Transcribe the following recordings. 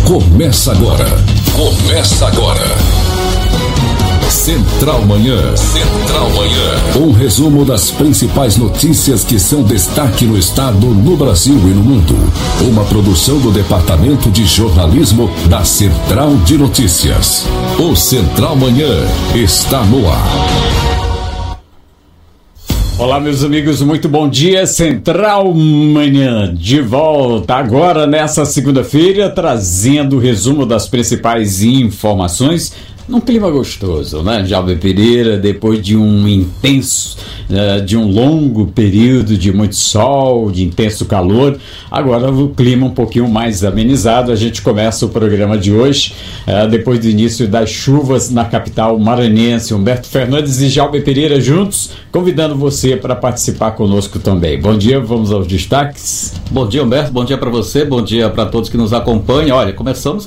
Começa agora. Central Manhã. Um resumo das principais notícias que são destaque no estado, no Brasil e no mundo. Uma produção do Departamento de Jornalismo da Central de Notícias. O Central Manhã está no ar. Olá, meus amigos, muito bom dia. Central Manhã de volta agora nessa segunda-feira, trazendo o resumo das principais informações num clima gostoso, né? Jalber Pereira, depois de um intenso, de um longo período de muito sol, de intenso calor, agora o clima um pouquinho mais amenizado. A gente começa o programa de hoje, depois do início das chuvas na capital maranhense. Humberto Fernandes e Jalber Pereira juntos, convidando você para participar conosco também. Bom dia, vamos aos destaques. Bom dia, Humberto, bom dia para você, bom dia para todos que nos acompanham. Olha, começamos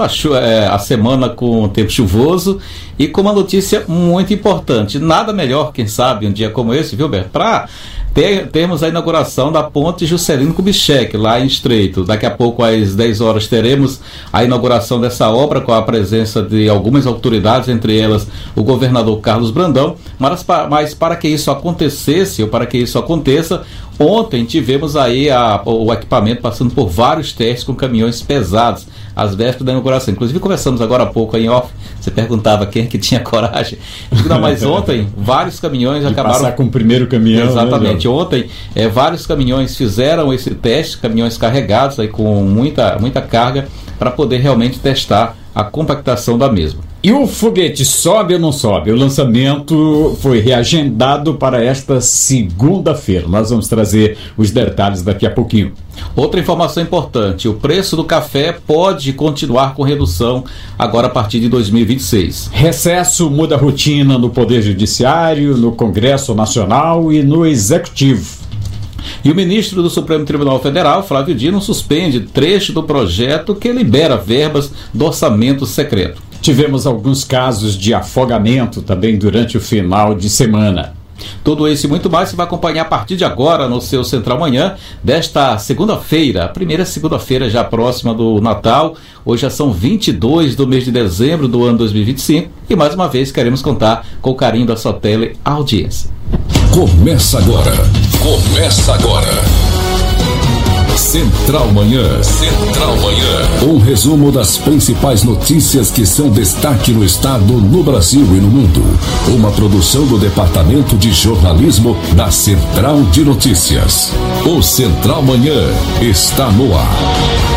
a semana com tempo chuvoso e com uma notícia muito importante. Nada melhor, quem sabe, um dia como esse, viu, Humberto, para termos a inauguração da ponte Juscelino Kubitschek, lá em Estreito. Daqui a pouco, às 10 horas, teremos a inauguração dessa obra com a presença de algumas autoridades, entre elas o governador Carlos Brandão. Mas para que isso acontecesse, ou para que isso aconteça, ontem tivemos aí o equipamento passando por vários testes com caminhões pesados, às vésperas da inauguração. Inclusive, conversamos agora há pouco em off, você perguntava quem é que tinha coragem. Não, mas ontem, vários caminhões acabaram... passar com o primeiro caminhão. Exatamente. Né? Ontem, vários caminhões fizeram esse teste, caminhões carregados aí com muita carga, para poder realmente testar a compactação da mesma. E o foguete sobe ou não sobe? O lançamento foi reagendado para esta segunda-feira. Nós vamos trazer os detalhes daqui a pouquinho. Outra informação importante: o preço do café pode continuar com redução agora a partir de 2026. Recesso muda a rotina no Poder Judiciário, no Congresso Nacional e no Executivo. E o ministro do Supremo Tribunal Federal, Flávio Dino, suspende trecho do projeto que libera verbas do orçamento secreto. Tivemos alguns casos de afogamento também durante o final de semana. Tudo isso e muito mais você vai acompanhar a partir de agora no seu Central Manhã desta segunda-feira, a primeira segunda-feira já próxima do Natal. Hoje já são 22 do mês de dezembro do ano 2025 e mais uma vez queremos contar com o carinho da sua teleaudiência. Começa agora. Central Manhã. Um resumo das principais notícias que são destaque no estado, no Brasil e no mundo. Uma produção do Departamento de Jornalismo da Central de Notícias. O Central Manhã está no ar.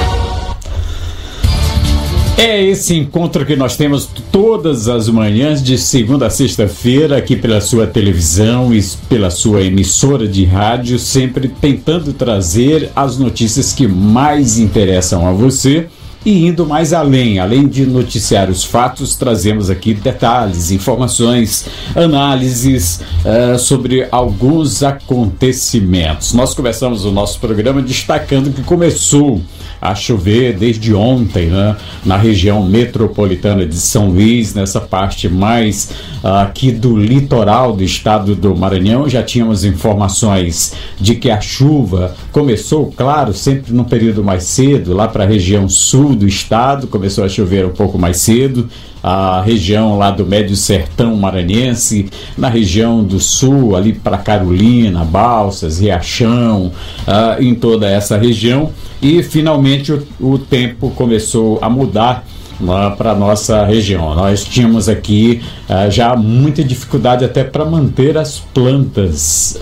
É esse encontro que nós temos todas as manhãs de segunda a sexta-feira aqui pela sua televisão e pela sua emissora de rádio, sempre tentando trazer as notícias que mais interessam a você e indo mais além de noticiar os fatos, trazemos aqui detalhes, informações, análises sobre alguns acontecimentos. Nós começamos o nosso programa destacando que começou a chover desde ontem, né, na região metropolitana de São Luís, nessa parte mais aqui do litoral do estado do Maranhão. Já tínhamos informações de que a chuva começou, claro, sempre num período mais cedo, lá para a região sul do estado, começou a chover um pouco mais cedo, a região lá do Médio Sertão Maranhense, na região do sul, ali para Carolina, Balsas, Riachão, em toda essa região, e finalmente o tempo começou a mudar para a nossa região. Nós tínhamos aqui já muita dificuldade até para manter as plantas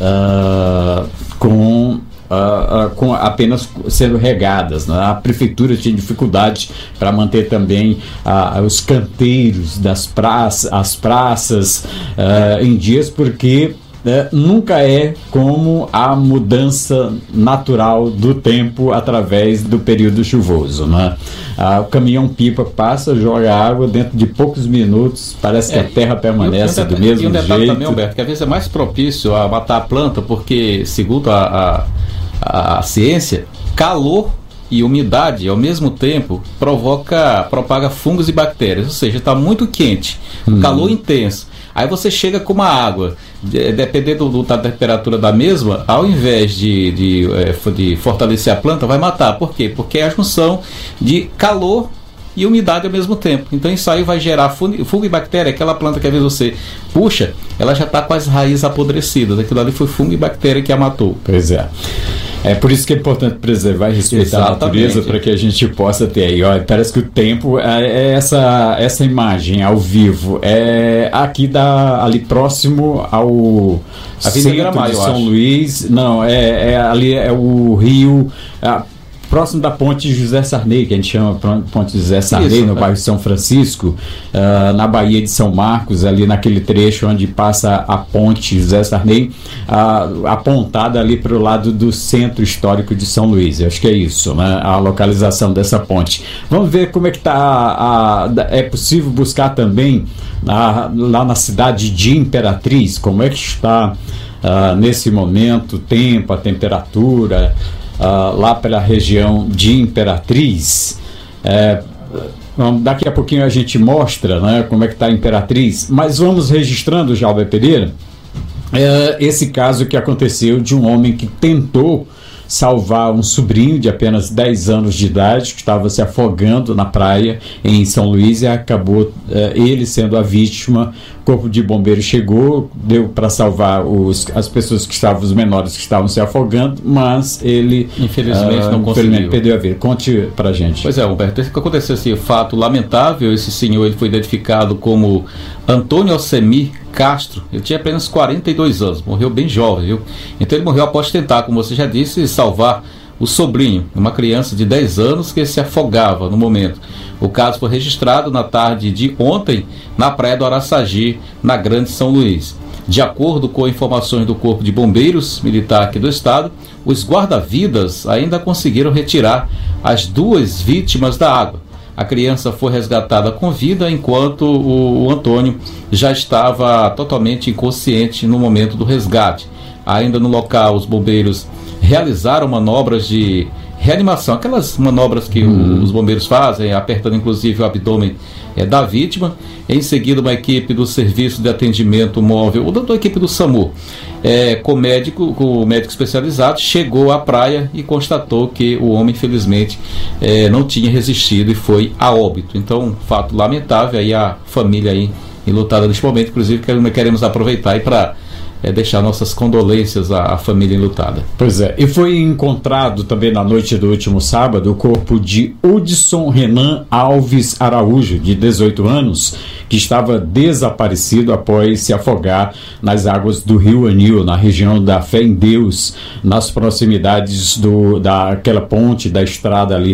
com apenas sendo regadas, né? A prefeitura tinha dificuldade para manter também os canteiros das praças, as praças em dias, porque nunca é como a mudança natural do tempo através do período chuvoso, né? O caminhão-pipa passa, joga água, dentro de poucos minutos parece que a terra permanece do mesmo jeito. E um detalhe também, Humberto, que às vezes é mais propício a matar a planta, porque, segundo a ciência, calor e umidade ao mesmo tempo propaga fungos e bactérias, ou seja, está muito quente, calor intenso. Aí você chega com uma água, dependendo da temperatura da mesma, ao invés de fortalecer a planta, vai matar. Por quê? Porque é a junção de calor e umidade ao mesmo tempo. Então isso aí vai gerar fungo e bactéria. Aquela planta que às vezes você puxa, ela já está com as raízes apodrecidas. Aquilo ali foi fungo e bactéria que a matou. Pois é. É por isso que é importante preservar e respeitar a natureza, para que a gente possa ter aí. Olha, parece que o tempo é essa imagem ao vivo. É aqui ali próximo ao centro de São Luís. Não, ali é o rio. Próximo da ponte José Sarney, que a gente chama ponte José Sarney, no bairro São Francisco, na Baía de São Marcos, ali naquele trecho onde passa a ponte José Sarney, apontada ali para o lado do centro histórico de São Luís. Eu acho que é isso, né? A localização dessa ponte. Vamos ver como é que está. É possível buscar também lá na cidade de Imperatriz, como é que está nesse momento o tempo, a temperatura. Lá pela região de Imperatriz. Daqui a pouquinho a gente mostra, né, como é que está a Imperatriz, mas vamos registrando, Jalber Pereira, esse caso que aconteceu de um homem que tentou salvar um sobrinho de apenas 10 anos de idade que estava se afogando na praia em São Luís, e acabou ele sendo a vítima. O corpo de bombeiro chegou, deu para salvar as pessoas que estavam, os menores que estavam se afogando, mas ele infelizmente não conseguiu, perdeu a vida. Conte pra gente. Pois é, Humberto, esse que aconteceu, esse fato lamentável. Esse senhor, ele foi identificado como Antônio Alcemir Castro. Ele tinha apenas 42 anos, morreu bem jovem, viu? Então ele morreu após tentar, como você já disse, salvar o sobrinho, uma criança de 10 anos que se afogava no momento. O caso foi registrado na tarde de ontem na praia do Araçagi, na Grande São Luís. De acordo com informações do Corpo de Bombeiros Militar aqui do estado, os guarda-vidas ainda conseguiram retirar as 2 vítimas da água. A criança foi resgatada com vida, enquanto o Antônio já estava totalmente inconsciente no momento do resgate. Ainda no local, os bombeiros realizaram manobras de reanimação, aquelas manobras que os bombeiros fazem, apertando inclusive o abdômen da vítima. Em seguida, uma equipe do Serviço de Atendimento Móvel, ou da equipe do SAMU, com o médico especializado, chegou à praia e constatou que o homem, infelizmente, não tinha resistido e foi a óbito. Então, fato lamentável, aí a família aí enlutada neste momento. Inclusive, queremos aproveitar aí para deixar nossas condolências à família enlutada. Pois é, e foi encontrado também na noite do último sábado o corpo de Hudson Renan Alves Araújo, de 18 anos, que estava desaparecido após se afogar nas águas do Rio Anil, na região da Fé em Deus, nas proximidades daquela ponte da estrada ali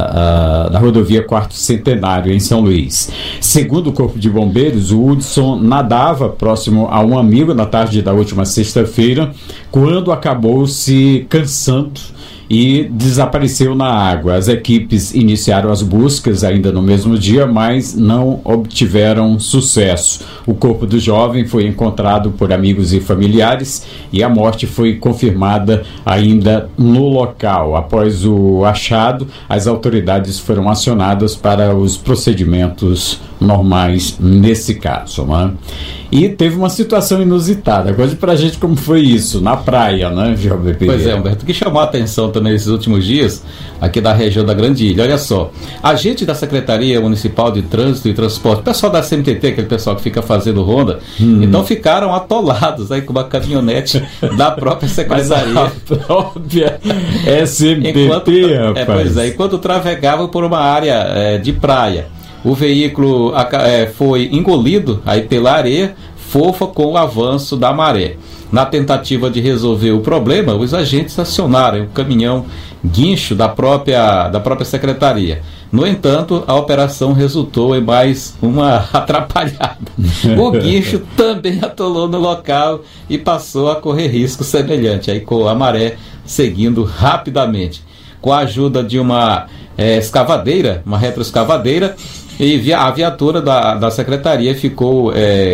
da rodovia Quarto Centenário, em São Luís. Segundo o Corpo de Bombeiros, o Hudson nadava próximo a um amigo na tarde da última sexta-feira, quando acabou se cansando e desapareceu na água. As equipes iniciaram as buscas ainda no mesmo dia, mas não obtiveram sucesso. O corpo do jovem foi encontrado por amigos e familiares e a morte foi confirmada ainda no local. Após o achado, as autoridades foram acionadas para os procedimentos normais nesse caso, né? E teve uma situação inusitada. Conte pra gente como foi isso, na praia, né, Jalber Pereira? Pois é, Humberto, o que chamou a atenção também nesses últimos dias, aqui da região da Grande Ilha, olha só, agente da Secretaria Municipal de Trânsito e Transporte, pessoal da CMTT, aquele pessoal que fica fazendo ronda, então ficaram atolados aí com uma caminhonete da própria Secretaria. Mas a própria SMTT, rapaz. Pois é, enquanto trafegavam por uma área de praia. O veículo foi engolido aí pela areia fofa com o avanço da maré. Na tentativa de resolver o problema, os agentes acionaram o caminhão guincho da própria secretaria. No entanto, a operação resultou em mais uma atrapalhada. O guincho também atolou no local e passou a correr risco semelhante, aí com a maré seguindo rapidamente. Com a ajuda de uma escavadeira, uma retroescavadeira, e a viatura da secretaria ficou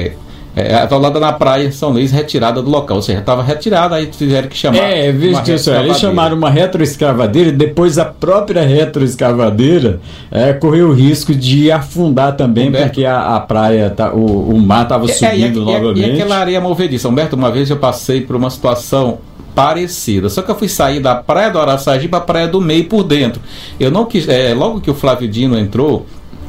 atolada na praia em São Luís, retirada do local. Ou seja, estava retirada, aí tiveram que chamar uma retroescavadeira. Eles chamaram uma retroescavadeira e depois a própria retroescavadeira correu o risco de afundar também, Humberto, porque a praia, o mar estava subindo novamente. E aquela areia movediça. Humberto, uma vez eu passei por uma situação parecida, só que eu fui sair da praia do Araçagi para a praia do Meio por dentro. Eu não quis, logo que o Flávio Dino entrou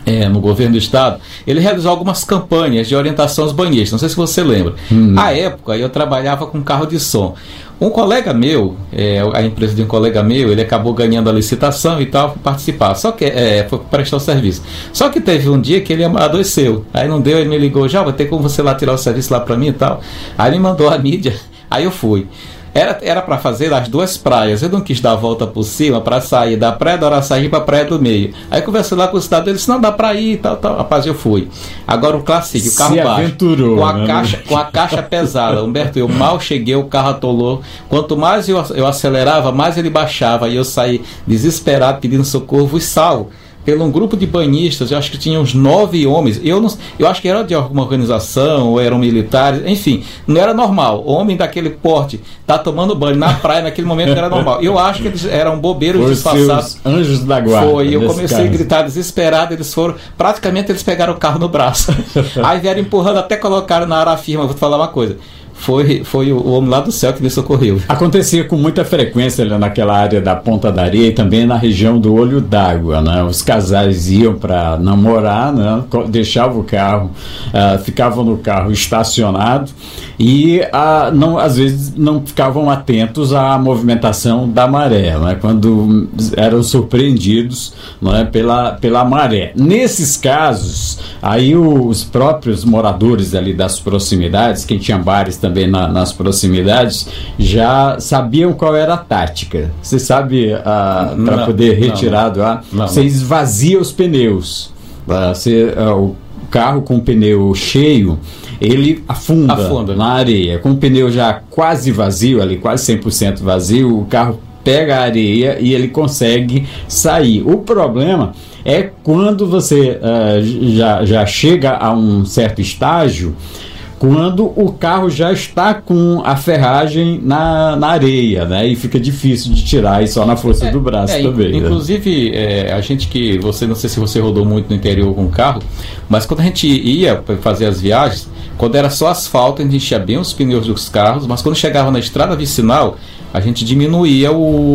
no governo do estado, ele realizou algumas campanhas de orientação aos banhistas, não sei se você lembra. À época, eu trabalhava com carro de som. Um colega meu, a empresa de um colega meu, ele acabou ganhando a licitação e tal, para participar, só que foi prestar o serviço. Só que teve um dia que ele adoeceu, aí não deu, ele me ligou, já vai ter como você lá tirar o serviço lá para mim e tal. Aí me mandou a mídia, aí eu fui. Era para fazer as duas praias. Eu não quis dar a volta por cima para sair da Praia do Araçaí para a Praia do Meio. Aí conversei lá com o cidadão, ele disse, não dá para ir e tal. Rapaz, eu fui. Agora o clássico, o carro baixo, com a caixa pesada. Humberto, eu mal cheguei, o carro atolou. Quanto mais eu acelerava, mais ele baixava. E eu saí desesperado pedindo socorro e salvo pelo um grupo de banhistas. Eu acho que tinha uns 9 homens, eu acho que era de alguma organização ou eram militares, enfim, não era normal, homem daquele porte tá tomando banho na praia naquele momento, não era normal. Eu acho que eles eram bobeiros disfarçados, anjos da guarda. Foi, eu comecei a gritar desesperado, eles pegaram o carro no braço, aí vieram empurrando até colocaram na área firme. Eu vou te falar uma coisa, foi o homem lá do céu que me socorreu. Acontecia com muita frequência ali naquela área da Ponta da Areia e também na região do Olho d'Água, né? Os casais iam para namorar, né? Deixavam o carro, ficavam no carro estacionado e às vezes não ficavam atentos à movimentação da maré, né? Quando eram surpreendidos, né? pela maré. Nesses casos, aí os próprios moradores ali das proximidades, quem tinha bares também nas proximidades, já sabiam qual era a tática. Você sabe, para poder retirar do ar, você esvazia os pneus. O carro com o pneu cheio, ele afunda na areia. Com o pneu já quase vazio, ali quase 100% vazio, o carro pega a areia e ele consegue sair. O problema é quando você já chega a um certo estágio, quando o carro já está com a ferragem na areia, né? E fica difícil de tirar, e só na força do braço também. Inclusive, a gente não sei se você rodou muito no interior com o carro, mas quando a gente ia fazer as viagens, quando era só asfalto, a gente enchia bem os pneus dos carros, mas quando chegava na estrada vicinal, a gente diminuía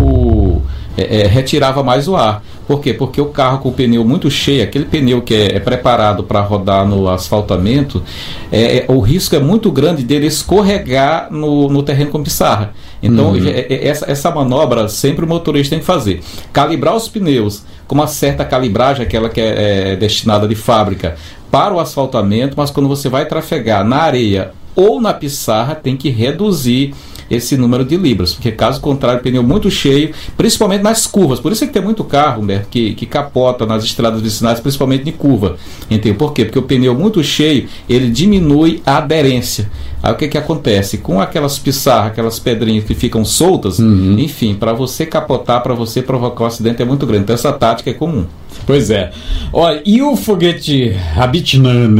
retirava mais o ar. Por quê? Porque o carro com o pneu muito cheio, aquele pneu que é preparado para rodar no asfaltamento, o risco é muito grande dele escorregar no terreno com pissarra. Então, essa manobra sempre o motorista tem que fazer. Calibrar os pneus com uma certa calibragem, aquela que é destinada de fábrica para o asfaltamento, mas quando você vai trafegar na areia ou na pissarra, tem que reduzir esse número de libras, porque caso contrário, pneu muito cheio, principalmente nas curvas. Por isso é que tem muito carro, Humberto, que capota nas estradas vicinais, principalmente de curva. Entendeu? Por quê? Porque o pneu muito cheio, ele diminui a aderência. Aí o que acontece? Com aquelas pissarras, aquelas pedrinhas que ficam soltas, enfim, para você capotar, para você provocar um acidente é muito grande. Então essa tática é comum. Pois é. Olha, e o foguete Rabbit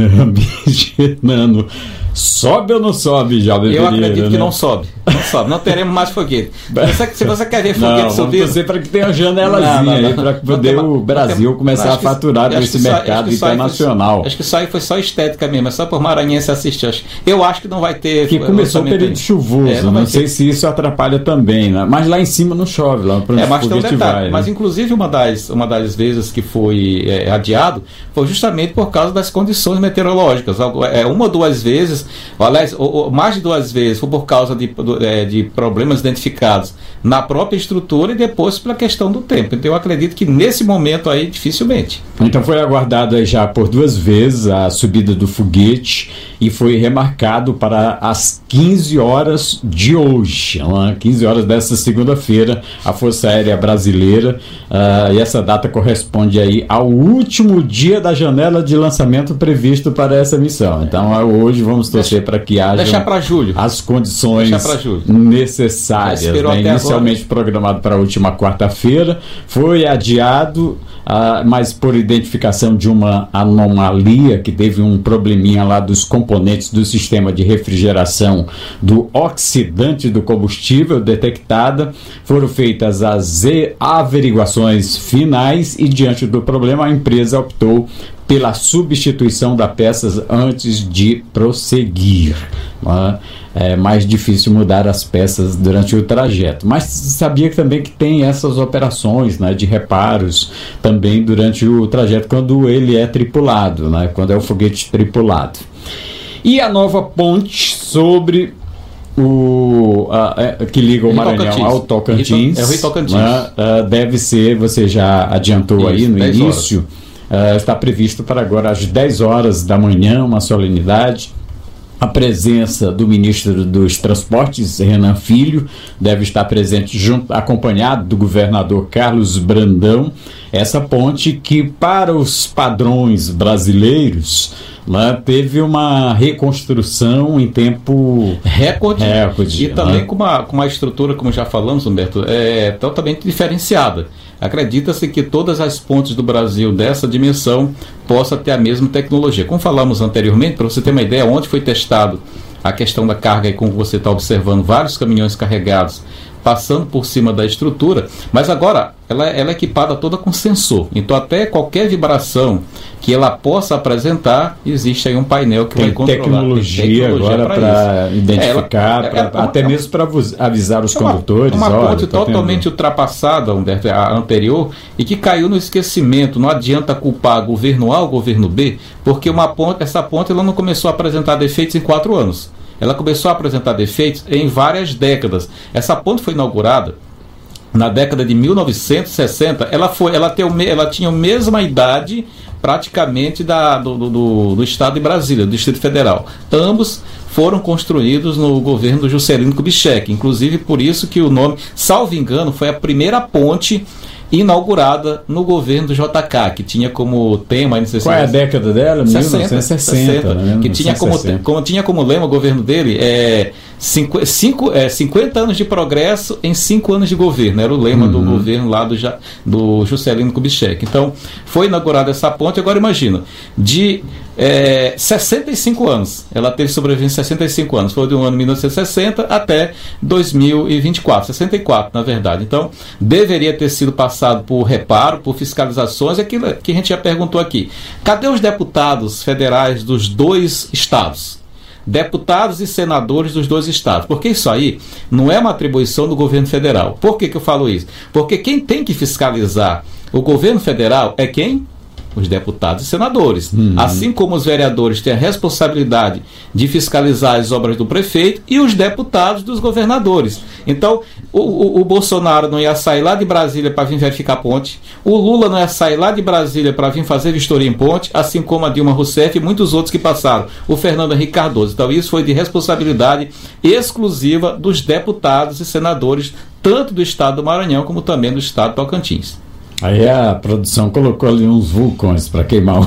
Nano sobe ou não sobe, já? Eu acredito que não sobe. Não teremos mais foguete. Se você quer ver foguete subir, vamos para que tenha uma janelazinha aí para poder o Brasil começar a faturar nesse mercado internacional. Acho que isso aí foi só estética mesmo, é só por maranhense assistir. Eu acho que não vai ter. Porque começou o período chuvoso, não sei se isso atrapalha também, né? Mas lá em cima não chove, lá para onde o foguete vai. Né? Mas inclusive uma das vezes que foi adiado foi justamente por causa das condições meteorológicas. Uma ou duas vezes, aliás, mais de 2 vezes, foi por causa de problemas identificados na própria estrutura e depois pela questão do tempo. Então eu acredito que nesse momento aí dificilmente. Então foi aguardado já por 2 vezes a subida do foguete e foi remarcado para as 15 horas de hoje, 15 horas desta segunda-feira, a Força Aérea Brasileira, e essa data corresponde aí ao último dia da janela de lançamento previsto para essa missão. Então hoje vamos torcer para que haja as condições necessárias, né? Inicialmente programado para a última quarta-feira, foi adiado, mas por identificação de uma anomalia, que teve um probleminha lá dos componentes do sistema de refrigeração do oxidante do combustível detectada, foram feitas as averiguações finais e, diante do problema, a empresa optou pela substituição das peças antes de prosseguir. É mais difícil mudar as peças durante o trajeto. Mas sabia também que tem essas operações, né, de reparos também durante o trajeto, quando ele é tripulado, né, quando é o foguete tripulado. E a nova ponte sobre que liga o Maranhão ao Tocantins, o Rio Tocantins. Deve ser, você já adiantou isso, aí no início, está previsto para agora às 10 horas da manhã, uma solenidade. A presença do ministro dos Transportes, Renan Filho, deve estar presente acompanhado do governador Carlos Brandão. Essa ponte que, para os padrões brasileiros, teve uma reconstrução em tempo recorde e também com uma estrutura, como já falamos, Humberto, totalmente diferenciada. Acredita-se que todas as pontes do Brasil dessa dimensão possam ter a mesma tecnologia. Como falamos anteriormente, para você ter uma ideia, ontem foi testado a questão da carga, e como você está observando, vários caminhões carregados passando por cima da estrutura, mas agora ela é equipada toda com sensor, então até qualquer vibração que ela possa apresentar, existe aí um painel que vai controlar. Tecnologia agora para identificar, até mesmo para avisar os condutores. Uma ponte totalmente ultrapassada, Humberto, a anterior, e que caiu no esquecimento. Não adianta culpar governo A ou governo B, porque essa ponte ela não começou a apresentar defeitos em 4 anos. Ela começou a apresentar defeitos em várias décadas. Essa ponte foi inaugurada na década de 1960. Ela tinha a mesma idade praticamente do estado de Brasília, do Distrito Federal. Ambos foram construídos no governo do Juscelino Kubitschek. Inclusive por isso que o nome, salvo engano, foi a primeira ponte inaugurada no governo do JK, que tinha como tema... Qual é a década dela? 1960. Né? Que tinha como lema o governo dele 50 anos de progresso em 5 anos de governo. Era o lema do governo lá do Juscelino Kubitschek. Então, foi inaugurada essa ponte. Agora imagina, de 65 anos. Ela teve sobrevivência 65 anos. Foi do ano 1960 até 2024. 64, na verdade. Então, deveria ter sido passado por reparo, por fiscalizações. Aquilo que a gente já perguntou aqui. Cadê os deputados federais dos 2 estados? Deputados e senadores dos 2 estados. Porque isso aí não é uma atribuição do governo federal. Por que eu falo isso? Porque quem tem que fiscalizar o governo federal é quem? Os deputados e senadores. Assim como os vereadores têm a responsabilidade de fiscalizar as obras do prefeito, e os deputados dos governadores. Então, o Bolsonaro não ia sair lá de Brasília para vir verificar a ponte, o Lula não ia sair lá de Brasília para vir fazer vistoria em ponte, assim como a Dilma Rousseff e muitos outros que passaram, o Fernando Henrique Cardoso. Então, isso foi de responsabilidade exclusiva dos deputados e senadores, tanto do estado do Maranhão como também do estado do Tocantins. Aí a produção colocou ali uns vulcões para queimar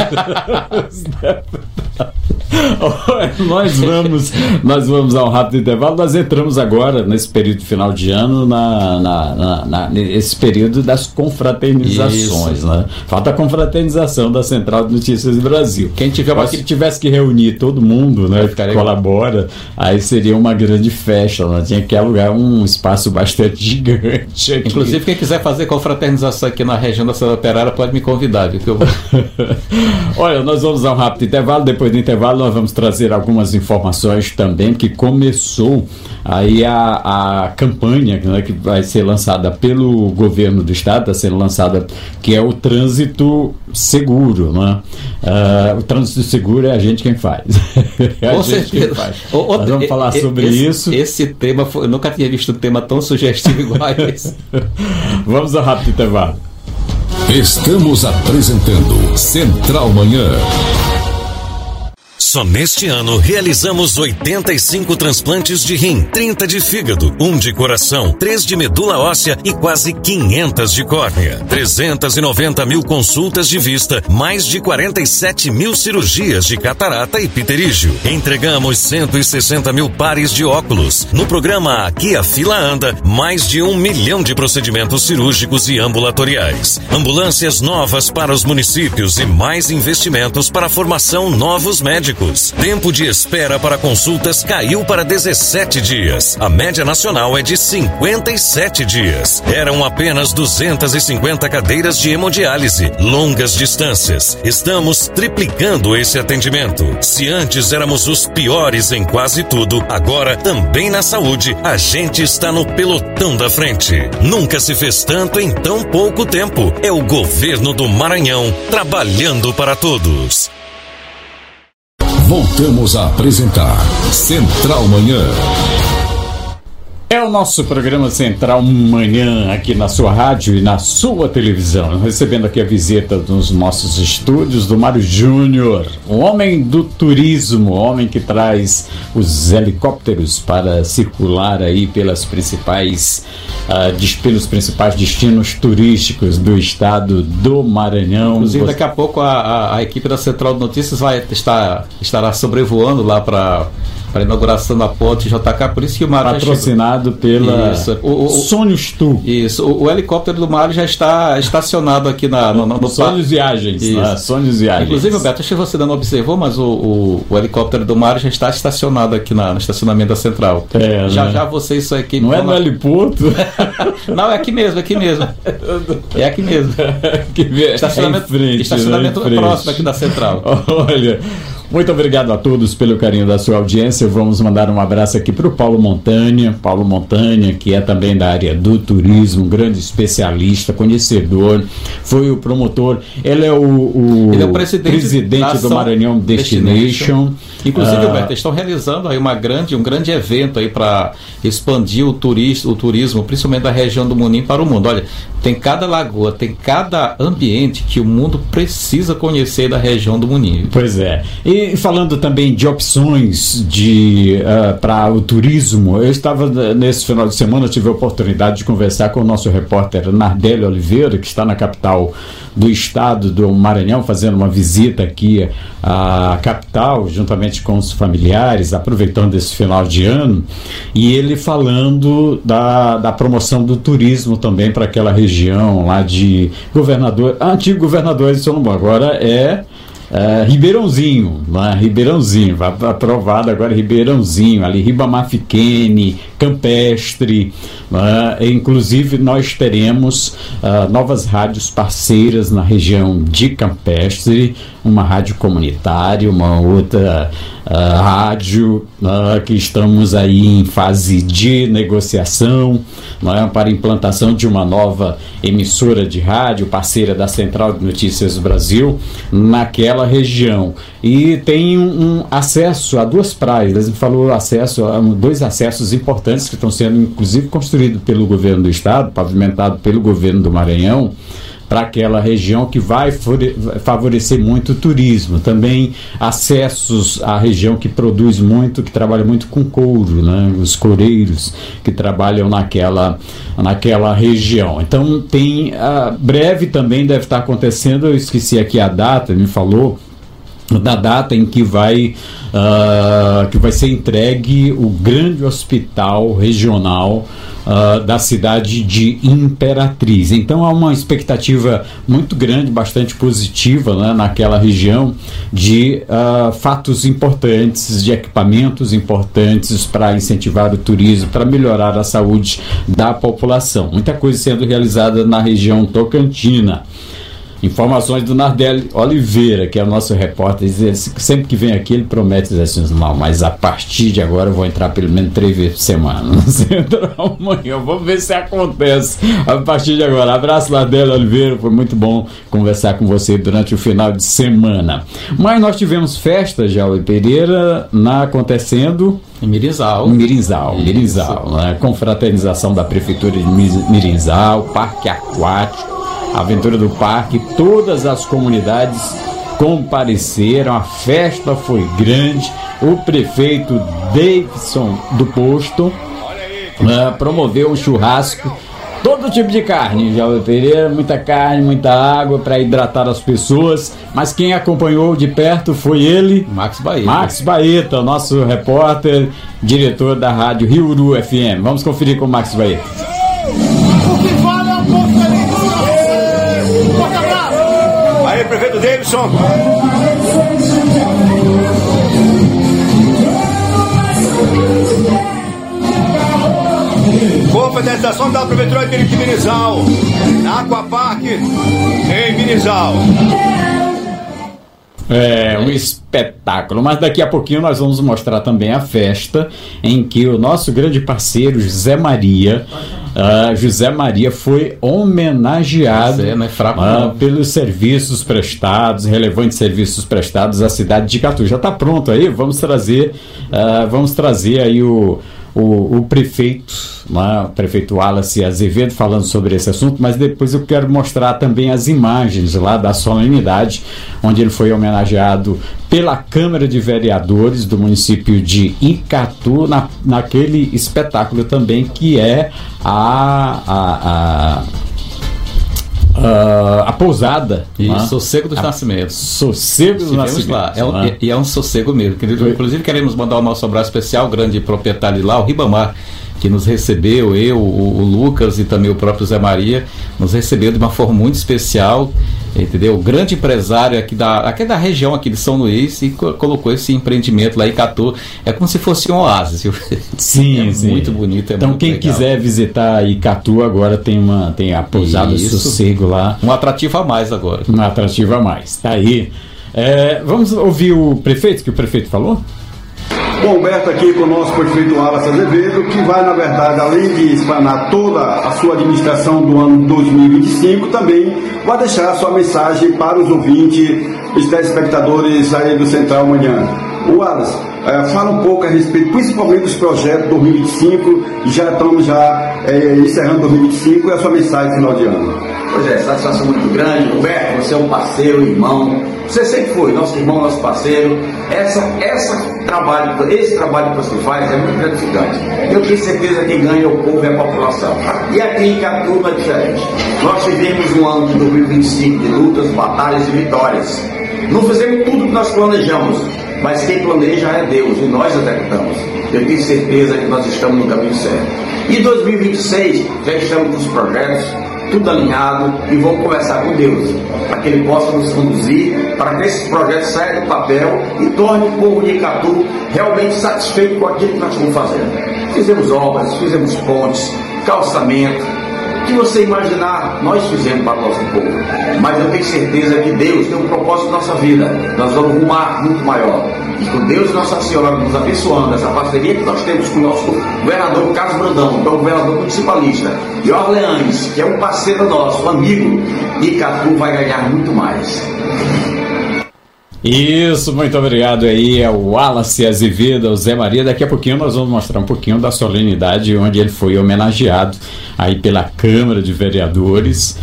nós vamos a um rápido intervalo. Nós entramos agora nesse período final de ano, nesse período das confraternizações, né? Falta a confraternização da Central de Notícias do Brasil. Quem tiver se tivesse que reunir todo mundo, né, que colabora, aí seria uma grande festa, né? Tinha que alugar um espaço bastante gigante aqui. Inclusive, quem quiser fazer confraternização aqui na região da Cidade Operária pode me convidar, viu? Olha, nós vamos a um rápido intervalo. Depois do intervalo nós vamos trazer algumas informações também, que começou aí a campanha, né, que vai ser lançada pelo governo do estado, está sendo lançada, que é o trânsito seguro, né? O trânsito seguro é a gente quem faz. Com certeza. Nós vamos falar sobre isso. Esse tema, eu nunca tinha visto um tema tão sugestivo igual a esse. Vamos ao rápido intervalo. Estamos apresentando Central Manhã. Só neste ano realizamos 85 transplantes de rim, 30 de fígado, 1 de coração, 3 de medula óssea e quase 500 de córnea. 390 mil consultas de vista, mais de 47 mil cirurgias de catarata e pterígio. Entregamos 160 mil pares de óculos. No programa Aqui a Fila Anda, mais de 1 milhão de procedimentos cirúrgicos e ambulatoriais. Ambulâncias novas para os municípios e mais investimentos para a formação novos médicos médicos. Tempo de espera para consultas caiu para 17 dias. A média nacional é de 57 dias. Eram apenas 250 cadeiras de hemodiálise. Longas distâncias. Estamos triplicando esse atendimento. Se antes éramos os piores em quase tudo, agora também na saúde, a gente está no pelotão da frente. Nunca se fez tanto em tão pouco tempo. É o governo do Maranhão trabalhando para todos. Voltamos a apresentar Central Manhã. É o nosso programa Central Manhã aqui na sua rádio e na sua televisão. Recebendo aqui a visita dos nossos estúdios do Mário Júnior, o homem do turismo, o homem que traz os helicópteros para circular aí pelos principais destinos turísticos do estado do Maranhão. Inclusive, daqui a pouco a equipe da Central de Notícias estará sobrevoando lá para a inauguração da ponte JK, por isso que o Mário patrocinado pela Sonhos Tour. Isso, o helicóptero do Mário já está estacionado aqui no Sonhos Viagens. Sonhos Viagens. Inclusive, Beto, acho que você ainda não observou, mas o helicóptero do Mário já está estacionado aqui no estacionamento da Central. Já você, isso aqui... Não é no heliporto? Não, é aqui mesmo. É aqui mesmo. Estacionamento próximo aqui da Central. Olha... Muito obrigado a todos pelo carinho da sua audiência. Vamos mandar um abraço aqui para o Paulo Montanha, que é também da área do turismo, um grande especialista, conhecedor, foi o promotor, ele é o presidente do Maranhão Destination. Inclusive, Roberto, estão realizando aí um grande evento aí para expandir o turismo, principalmente da região do Munim para o mundo. Olha, tem cada lagoa, tem cada ambiente que o mundo precisa conhecer da região do Munim. Pois é. E falando também de opções para o turismo, eu estava nesse final de semana, tive a oportunidade de conversar com o nosso repórter Nardelli Oliveira, que está na capital do estado do Maranhão, fazendo uma visita aqui à capital, juntamente com os familiares, aproveitando esse final de ano, e ele falando da promoção do turismo também para aquela região lá de antigo governador de Solomon, agora Ribeirãozinho, vai aprovado agora Ribeirãozinho, ali Ribamar Fiquene, Campestre, inclusive nós teremos novas rádios parceiras na região de Campestre, uma rádio comunitária, uma outra rádio que estamos aí em fase de negociação para a implantação de uma nova emissora de rádio, parceira da Central de Notícias do Brasil, naquela região. E tem um acesso a duas praias, ele falou dois acessos importantes que estão sendo inclusive construídos pelo governo do estado, pavimentados pelo governo do Maranhão, para aquela região que vai favorecer muito o turismo. Também acessos à região que produz muito, que trabalha muito com couro, os coureiros que trabalham naquela região. Então breve também deve estar acontecendo, eu esqueci aqui a data, me falou da data em que vai ser entregue o grande hospital regional da cidade de Imperatriz. Então há uma expectativa muito grande, bastante positiva, naquela região, de fatos importantes, de equipamentos importantes para incentivar o turismo, para melhorar a saúde da população. Muita coisa sendo realizada na região tocantina. Informações do Nardelli Oliveira, que é o nosso repórter. Sempre que vem aqui ele promete dizer assim: não, mas a partir de agora eu vou entrar pelo menos 3 vezes por semana no Central Manhã. Vamos ver se acontece a partir de agora. Abraço, Nardelli Oliveira, foi muito bom conversar com você durante o final de semana. Mas nós tivemos festa, Jair Pereira, acontecendo em Mirinzal, confraternização da Prefeitura de Mirinzal, Parque Aquático, Aventura do Parque, todas as comunidades compareceram, a festa foi grande. O prefeito Davidson do Posto promoveu um churrasco, todo tipo de carne, Jair Pereira, muita carne, muita água para hidratar as pessoas, mas quem acompanhou de perto foi ele, Max Baeta, nosso repórter, diretor da rádio Rio Uru FM. Vamos conferir com o Max Baeta. Aí, prefeito Davidson. Confraternização da Prefeitura de Mirizal, na Aquapark, em Mirizal. É um espetáculo, mas daqui a pouquinho nós vamos mostrar também a festa em que o nosso grande parceiro José Maria foi homenageado pelos serviços prestados, relevantes serviços prestados à cidade de Icatu. Já está pronto aí? Vamos trazer aí o prefeito, o prefeito Wallace Azevedo, falando sobre esse assunto, mas depois eu quero mostrar também as imagens lá da solenidade, onde ele foi homenageado pela Câmara de Vereadores do município de Icatu, naquele espetáculo também que é a pousada. Sossego dos Nascimentos. Sossego dos Nascimentos. Lá. É um sossego mesmo. Inclusive queremos mandar o nosso abraço especial ao grande proprietário lá, o Ribamar, que nos recebeu, o Lucas e também o próprio Zé Maria, nos recebeu de uma forma muito especial, entendeu? O grande empresário aqui da região aqui de São Luís, e colocou esse empreendimento lá em Icatu. É como se fosse um oásis. Sim, sim. Muito bonito. Então muito quem legal. quiser visitar Icatu agora tem a pousada Sossego lá. Um atrativo a mais agora. Um atrativo a mais. Tá aí. Vamos ouvir o prefeito, que o prefeito falou? Bom, Humberto aqui com o nosso prefeito Wallace Azevedo, que vai, na verdade, além de explanar toda a sua administração do ano 2025, também vai deixar a sua mensagem para os ouvintes e telespectadores aí do Central Manhã. O Wallace, fala um pouco a respeito, principalmente dos projetos 2025, e já estamos encerrando 2025, e a sua mensagem final de ano. Pois é, satisfação muito grande. Humberto, você é um parceiro, irmão. Você sempre foi nosso irmão, nosso parceiro. Esse trabalho que você faz é muito gratificante. Eu tenho certeza que ganha o povo e a população. E aqui em Icatu não é diferente. Nós vivemos um ano de 2025 de lutas, batalhas e vitórias. Não fizemos tudo que nós planejamos, mas quem planeja é Deus e nós executamos. Eu tenho certeza que nós estamos no caminho certo. E 2026 já estamos com os projetos tudo alinhado e vamos conversar com Deus para que Ele possa nos conduzir, para que esses projetos saiam do papel e tornem o povo de Icatu realmente satisfeito com aquilo que nós estamos fazendo. Fizemos obras, fizemos pontes, calçamento, o que você imaginar, nós fizemos para o nosso povo. Mas eu tenho certeza que Deus tem um propósito na nossa vida. Nós vamos rumar muito maior. E com Deus e Nossa Senhora nos abençoando, essa parceria que nós temos com o nosso governador Carlos Brandão, que é o governador municipalista, e Orleans, que é um parceiro nosso, um amigo, Icatu vai ganhar muito mais. Isso, muito obrigado aí ao Wallace Azevedo, ao Zé Maria. Daqui a pouquinho nós vamos mostrar um pouquinho da solenidade onde ele foi homenageado aí pela Câmara de Vereadores,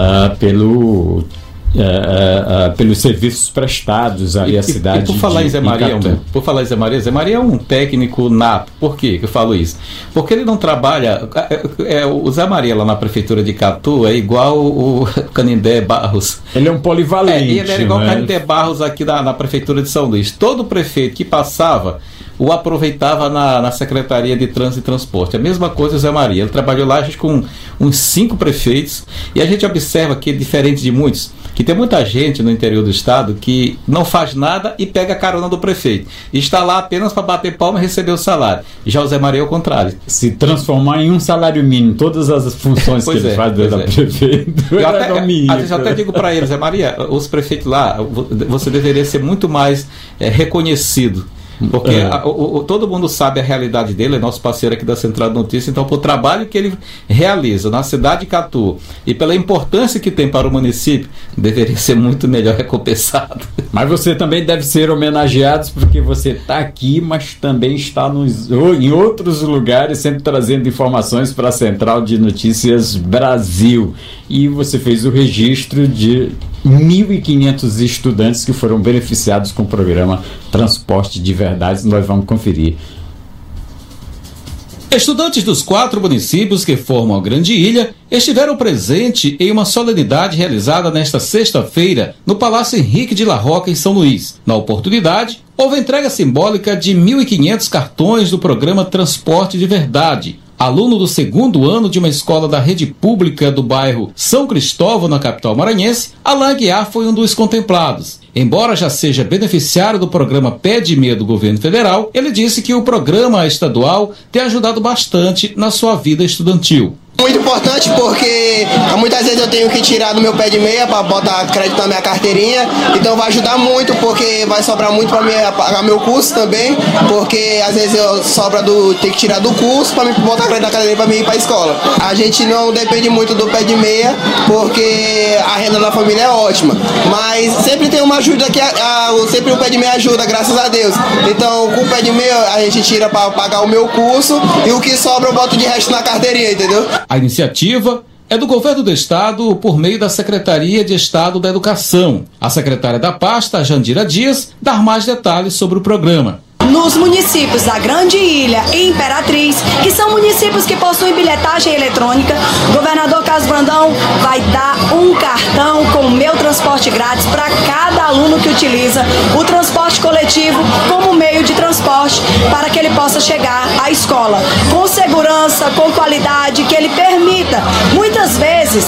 pelos serviços prestados ali à cidade. E por falar em Zé Maria, Zé Maria é um técnico nato. Por quê que eu falo isso? Porque ele não trabalha. O Zé Maria lá na prefeitura de Icatu é igual o Canindé Barros. Ele é um polivalente. Ele é igual o Canindé Barros aqui na prefeitura de São Luís. Todo prefeito que passava o aproveitava na Secretaria de Trânsito e Transporte. A mesma coisa o Zé Maria. Ele trabalhou lá com uns 5 prefeitos, e a gente observa que, diferente de muitos, que tem muita gente no interior do estado que não faz nada e pega a carona do prefeito. E está lá apenas para bater palma e receber o salário. Já o Zé Maria é o contrário. Se transformar em um salário mínimo, todas as funções que ele faz da prefeito. Eu até digo para ele, Zé Maria, os prefeitos lá, você deveria ser muito mais reconhecido. Porque todo mundo sabe a realidade dele, é nosso parceiro aqui da Central de Notícias. Então, por trabalho que ele realiza na cidade de Icatu e pela importância que tem para o município, deveria ser muito melhor recompensado. Mas você também deve ser homenageado, porque você está aqui, mas também está em outros lugares, sempre trazendo informações para a Central de Notícias Brasil. E você fez o registro de 1.500 estudantes que foram beneficiados com o programa Transporte de Verdade. Nós vamos conferir. Estudantes dos 4 municípios que formam a Grande Ilha estiveram presentes em uma solenidade realizada nesta sexta-feira no Palácio Henrique de La Roca, em São Luís. Na oportunidade, houve entrega simbólica de 1.500 cartões do programa Transporte de Verdade. Aluno do 2º ano de uma escola da rede pública do bairro São Cristóvão, na capital maranhense, Alain Guiar foi um dos contemplados. Embora já seja beneficiário do programa Pé de Meia do governo federal, ele disse que o programa estadual tem ajudado bastante na sua vida estudantil. Muito importante porque muitas vezes eu tenho que tirar do meu pé de meia para botar crédito na minha carteirinha, então vai ajudar muito porque vai sobrar muito para pagar meu curso também, porque às vezes eu sobra ter que tirar do curso para botar crédito na carteirinha para mim ir para a escola. A gente não depende muito do pé de meia porque a renda da família é ótima, mas sempre tem uma ajuda que sempre o pé de meia ajuda, graças a Deus. Então com o pé de meia a gente tira para pagar o meu curso e o que sobra eu boto de resto na carteirinha, entendeu? A iniciativa é do governo do estado por meio da Secretaria de Estado da Educação. A secretária da pasta, Jandira Dias, dá mais detalhes sobre o programa. Nos municípios da Grande Ilha e Imperatriz, que são municípios que possuem bilhetagem eletrônica, o governador Carlos Brandão vai dar um cartão com o Meu Transporte Grátis para cada aluno que utiliza o transporte coletivo como meio de transporte para que ele possa chegar à escola com segurança, com qualidade, que ele permita. Muitas vezes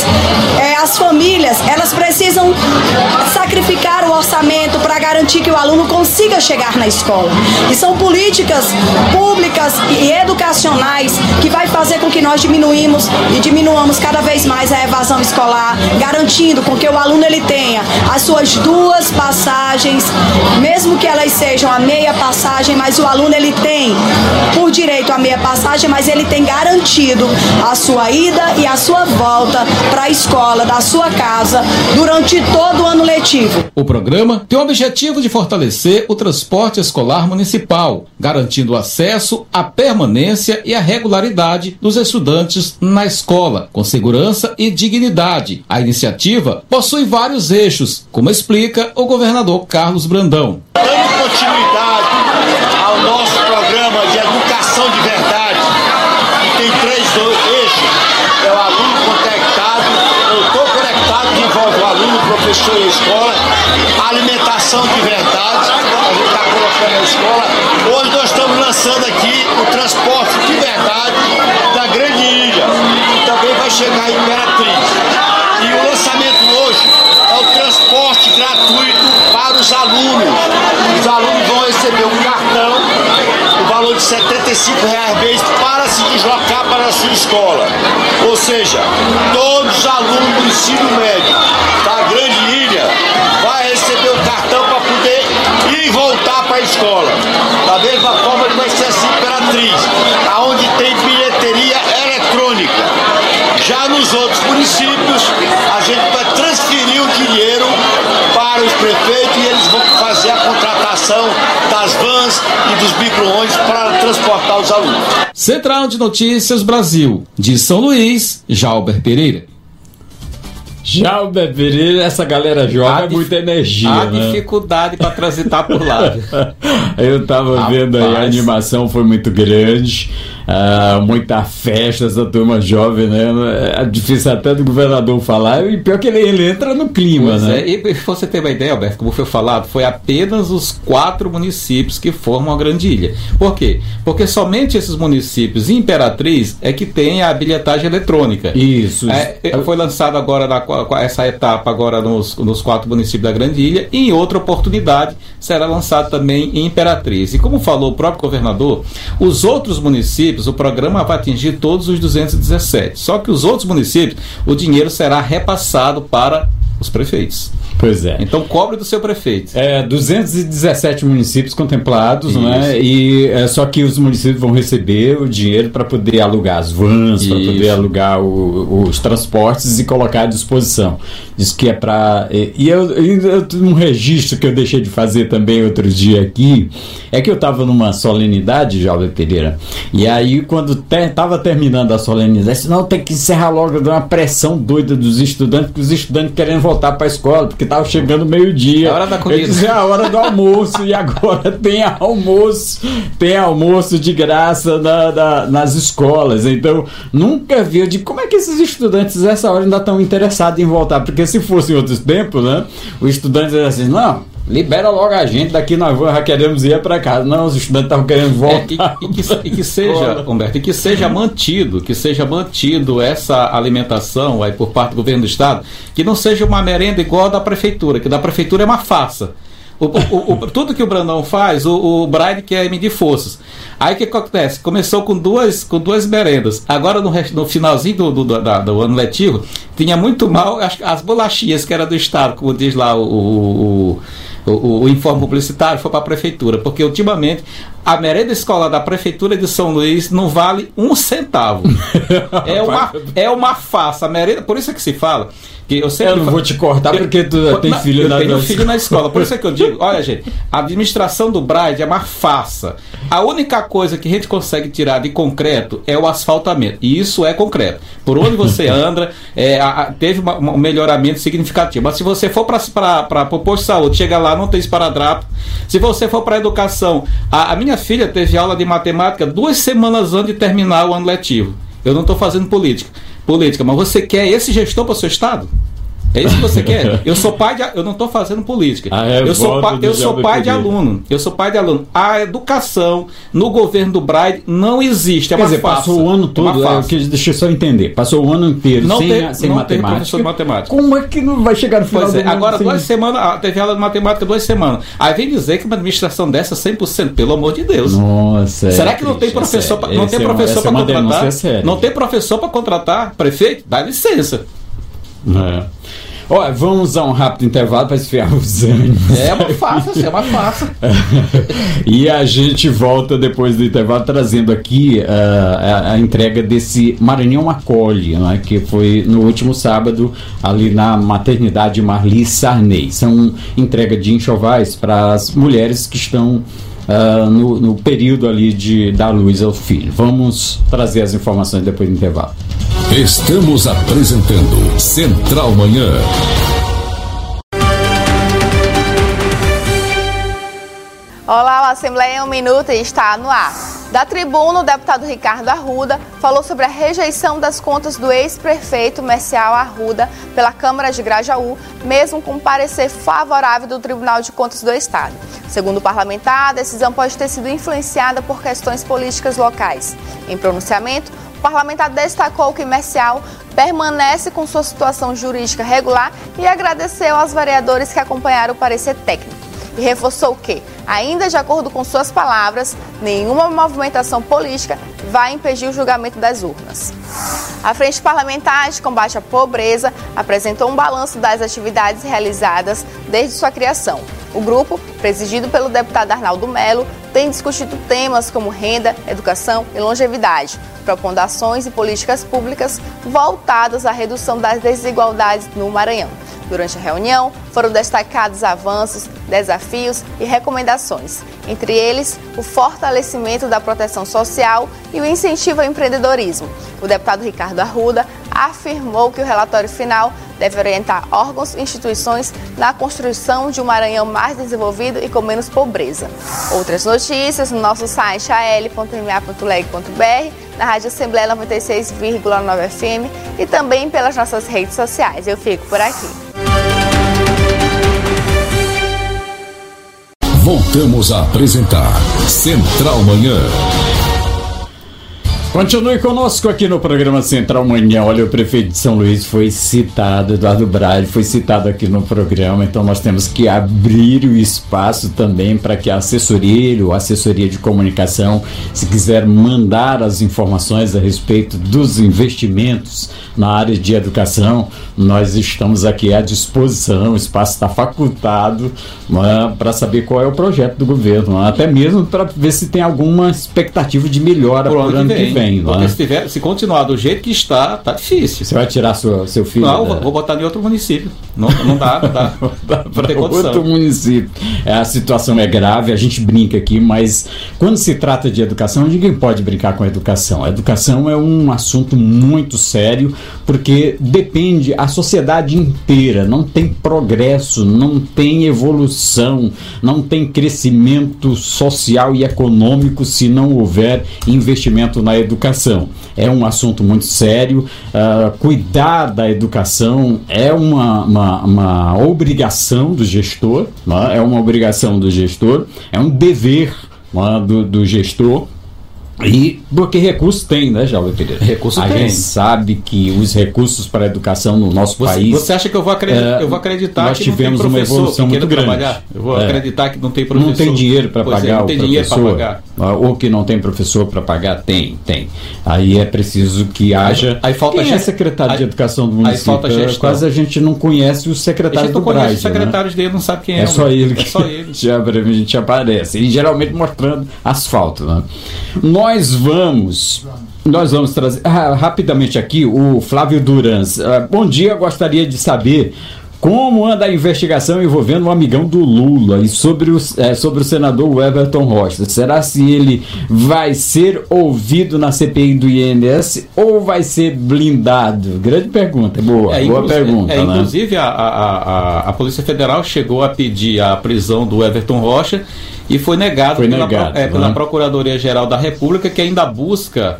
as famílias elas precisam sacrificar o orçamento para garantir que o aluno consiga chegar na escola. E são políticas públicas e educacionais que vai fazer com que nós diminuamos cada vez mais a evasão escolar, garantindo com que o aluno ele tenha as suas 2 passagens, mesmo que elas sejam a meia passagem, mas o aluno ele tem por direito a meia passagem, mas ele tem garantido a sua ida e a sua volta para a escola da sua casa durante todo o ano letivo. O programa tem o objetivo de fortalecer o transporte escolar municipal, garantindo o acesso, a permanência e a regularidade dos estudantes na escola, com segurança e dignidade. A iniciativa possui vários eixos, como explica o governador Carlos Brandão. Dando continuidade ao nosso programa de educação de verdade, que tem 3 eixos, é o aluno conectado, eu estou conectado, que envolve o aluno, o professor e a escola, a alimentação de verdade, a gente está colocando na escola. Hoje nós estamos lançando aqui o transporte de verdade da Grande Ilha, que também vai chegar em Imperatriz. E o lançamento hoje é o transporte gratuito para os alunos. Os alunos vão receber um cartão, o valor de R$75 mês, para se deslocar para a sua escola. Ou seja, todos os alunos do ensino médio da Grande Ilha vai receber o cartão para poder ir e voltar para a escola. Da mesma forma que vai ser assim Imperatriz, aonde tem bilheteria eletrônica. Já nos outros municípios, a gente vai transferir o dinheiro para os prefeitos e eles vão fazer a contratação das vans e dos micro-ônibus para transportar os alunos. Central de Notícias Brasil, de São Luís, Jalber Pereira. Jalber Pereira, essa galera joga muita energia, a né? dificuldade para transitar por lá. Eu tava vendo aí, a animação foi muito grande, muita festa, essa turma jovem, né? É difícil até do governador falar, e pior que ele entra no clima, pois né? E você ter uma ideia, Alberto, como foi falado, foi apenas os 4 municípios que formam a Grande Ilha. Por quê? Porque somente esses municípios e Imperatriz é que tem a bilhetagem eletrônica. Isso. Foi lançado agora essa etapa agora nos 4 municípios da Grande Ilha, e em outra oportunidade será lançado também em Imperatriz. E como falou o próprio governador, os outros municípios, o programa vai atingir todos os 217. Só que os outros municípios, o dinheiro será repassado para os prefeitos. Pois é. Então cobre do seu prefeito. 217 municípios contemplados, né? E só que os municípios vão receber o dinheiro para poder alugar as vans, para poder alugar os transportes e colocar à disposição. Diz que é para... E eu um registro que eu deixei de fazer também outro dia aqui, é que eu estava numa solenidade, Jalber Pereira, e aí quando estava terminando a solenidade, disse, não, tem que encerrar logo, deu uma pressão doida dos estudantes, porque os estudantes querendo voltar para a escola, porque estava chegando meio-dia. É a hora da comida. Eu disse, é a hora do almoço, e agora tem almoço de graça nas escolas. Então, nunca vi, eu digo, como é que esses estudantes nessa hora ainda estão interessados em voltar? Porque se fosse em outros tempos, né, os estudantes eram assim, não, libera logo a gente, daqui nós já queremos ir para casa. Não, os estudantes estavam querendo voltar. E que seja, Humberto, que seja mantido essa alimentação aí por parte do governo do estado, que não seja uma merenda igual a da prefeitura, que da prefeitura é uma farsa. Tudo que o Brandão faz, o Braille quer medir forças. Aí o que acontece? Começou com duas merendas. Agora no finalzinho do ano letivo, tinha muito mal as bolachinhas que era do estado, como diz lá o informe publicitário, foi para a prefeitura, porque ultimamente a merenda escolar da prefeitura de São Luís não vale 1 centavo. É uma farsa. A merenda, por isso é que se fala que eu não vou te cortar porque tu tem filho na escola. Eu tenho filho na escola, por isso é que eu digo, olha gente, a administração do Braille é uma farsa. A única coisa que a gente consegue tirar de concreto é o asfaltamento, e isso é concreto. Por onde você anda, teve um melhoramento significativo, mas se você for para o posto de saúde, chega lá, não tem esparadrapo. Se você for para a educação, a minha filha teve aula de matemática 2 semanas antes de terminar o ano letivo. Eu não estou fazendo política, mas você quer esse gestor para o seu estado? É isso que você quer? Eu sou pai de... Eu não estou fazendo política. Eu sou pai de aluno. A educação no governo do Braille não existe. Quer dizer, passou o ano todo. Deixa eu só entender. Passou o ano inteiro sem matemática. Tem professor de matemática. Como é que não vai chegar no final do ano? Agora, 2 semanas, teve aula de matemática 2 semanas. Aí vem dizer que uma administração dessa 100%, pelo amor de Deus. Nossa. Será que não tem professor para contratar? Não tem professor para contratar? Prefeito? Dá licença. Olha, vamos a um rápido intervalo para esfriar os ânimos. É uma farsa. E a gente volta depois do intervalo trazendo aqui a entrega desse Maranhão Acolhe, né, que foi no último sábado ali na maternidade Marli Sarney. São entrega de enxovais para as mulheres que estão no período ali de dar luz ao filho. Vamos trazer as informações depois do intervalo. Estamos apresentando Central Manhã. Olá, o Assembleia em 1 Minuto está no ar. Da tribuna, o deputado Ricardo Arruda falou sobre a rejeição das contas do ex-prefeito Messial Arruda pela Câmara de Grajaú, mesmo com parecer favorável do Tribunal de Contas do Estado. Segundo o parlamentar, a decisão pode ter sido influenciada por questões políticas locais. Em pronunciamento, o parlamentar destacou que Messial permanece com sua situação jurídica regular e agradeceu aos vereadores que acompanharam o parecer técnico. E reforçou que, ainda de acordo com suas palavras, nenhuma movimentação política vai impedir o julgamento das urnas. A Frente Parlamentar de Combate à Pobreza apresentou um balanço das atividades realizadas desde sua criação. O grupo, presidido pelo deputado Arnaldo Melo, tem discutido temas como renda, educação e longevidade, propondo ações e políticas públicas voltadas à redução das desigualdades no Maranhão. Durante a reunião, foram destacados avanços, desafios e recomendações, entre eles o fortalecimento da proteção social e o incentivo ao empreendedorismo. O deputado Ricardo Arruda afirmou que o relatório final deve orientar órgãos e instituições na construção de um Maranhão mais desenvolvido e com menos pobreza. Outras notícias no nosso site al.ma.leg.br, na Rádio Assembleia 96,9 FM e também pelas nossas redes sociais. Eu fico por aqui. Voltamos a apresentar Central Manhã. Continue conosco aqui no programa Central Manhã. Olha, o prefeito de São Luís foi citado, Eduardo Braille foi citado aqui no programa, então nós temos que abrir o espaço também para que a assessoria ou assessoria de comunicação, se quiser mandar as informações a respeito dos investimentos na área de educação, nós estamos aqui à disposição, o espaço está facultado para saber qual é o projeto do governo, até mesmo para ver se tem alguma expectativa de melhora para o ano que vem. Porque se continuar do jeito que está, tá difícil. Você vai tirar seu filho? Não, vou botar em outro município. Não dá. Não tem condição. Outro município. A situação é grave, a gente brinca aqui, mas quando se trata de educação, ninguém pode brincar com a educação. A educação é um assunto muito sério, porque depende a sociedade inteira. Não tem progresso, não tem evolução, não tem crescimento social e econômico se não houver investimento na educação. educação. É um assunto muito sério. Cuidar da educação é uma obrigação do gestor, né? É uma obrigação do gestor, é um dever, né, do gestor. E porque recursos tem, né, Jalber Pereira? Recursos tem. A gente sabe que os recursos para a educação no nosso país... Você acha que eu vou acreditar nós que não tem tivemos uma evolução muito grande. Trabalhar? Eu vou acreditar que não tem professor. Não tem dinheiro para pagar o professor. Ou que não tem professor para pagar? Tem. Aí é preciso que haja... Aí falta Quem é secretário de educação do município? Aí falta gestão. Quase a gente não conhece os secretários do Braz. A gente não conhece os secretários dele, não sabe quem é. É só ele que a gente aparece. E geralmente mostrando asfalto, né? Nós vamos trazer rapidamente aqui o Flávio Durans. Bom dia, gostaria de saber como anda a investigação envolvendo um amigão do Lula e sobre o senador Everton Rocha. Será se ele vai ser ouvido na CPI do INSS ou vai ser blindado? Grande pergunta, boa pergunta. Né? Inclusive a Polícia Federal chegou a pedir a prisão do Everton Rocha e foi negado pela Procuradoria-Geral da República, que ainda busca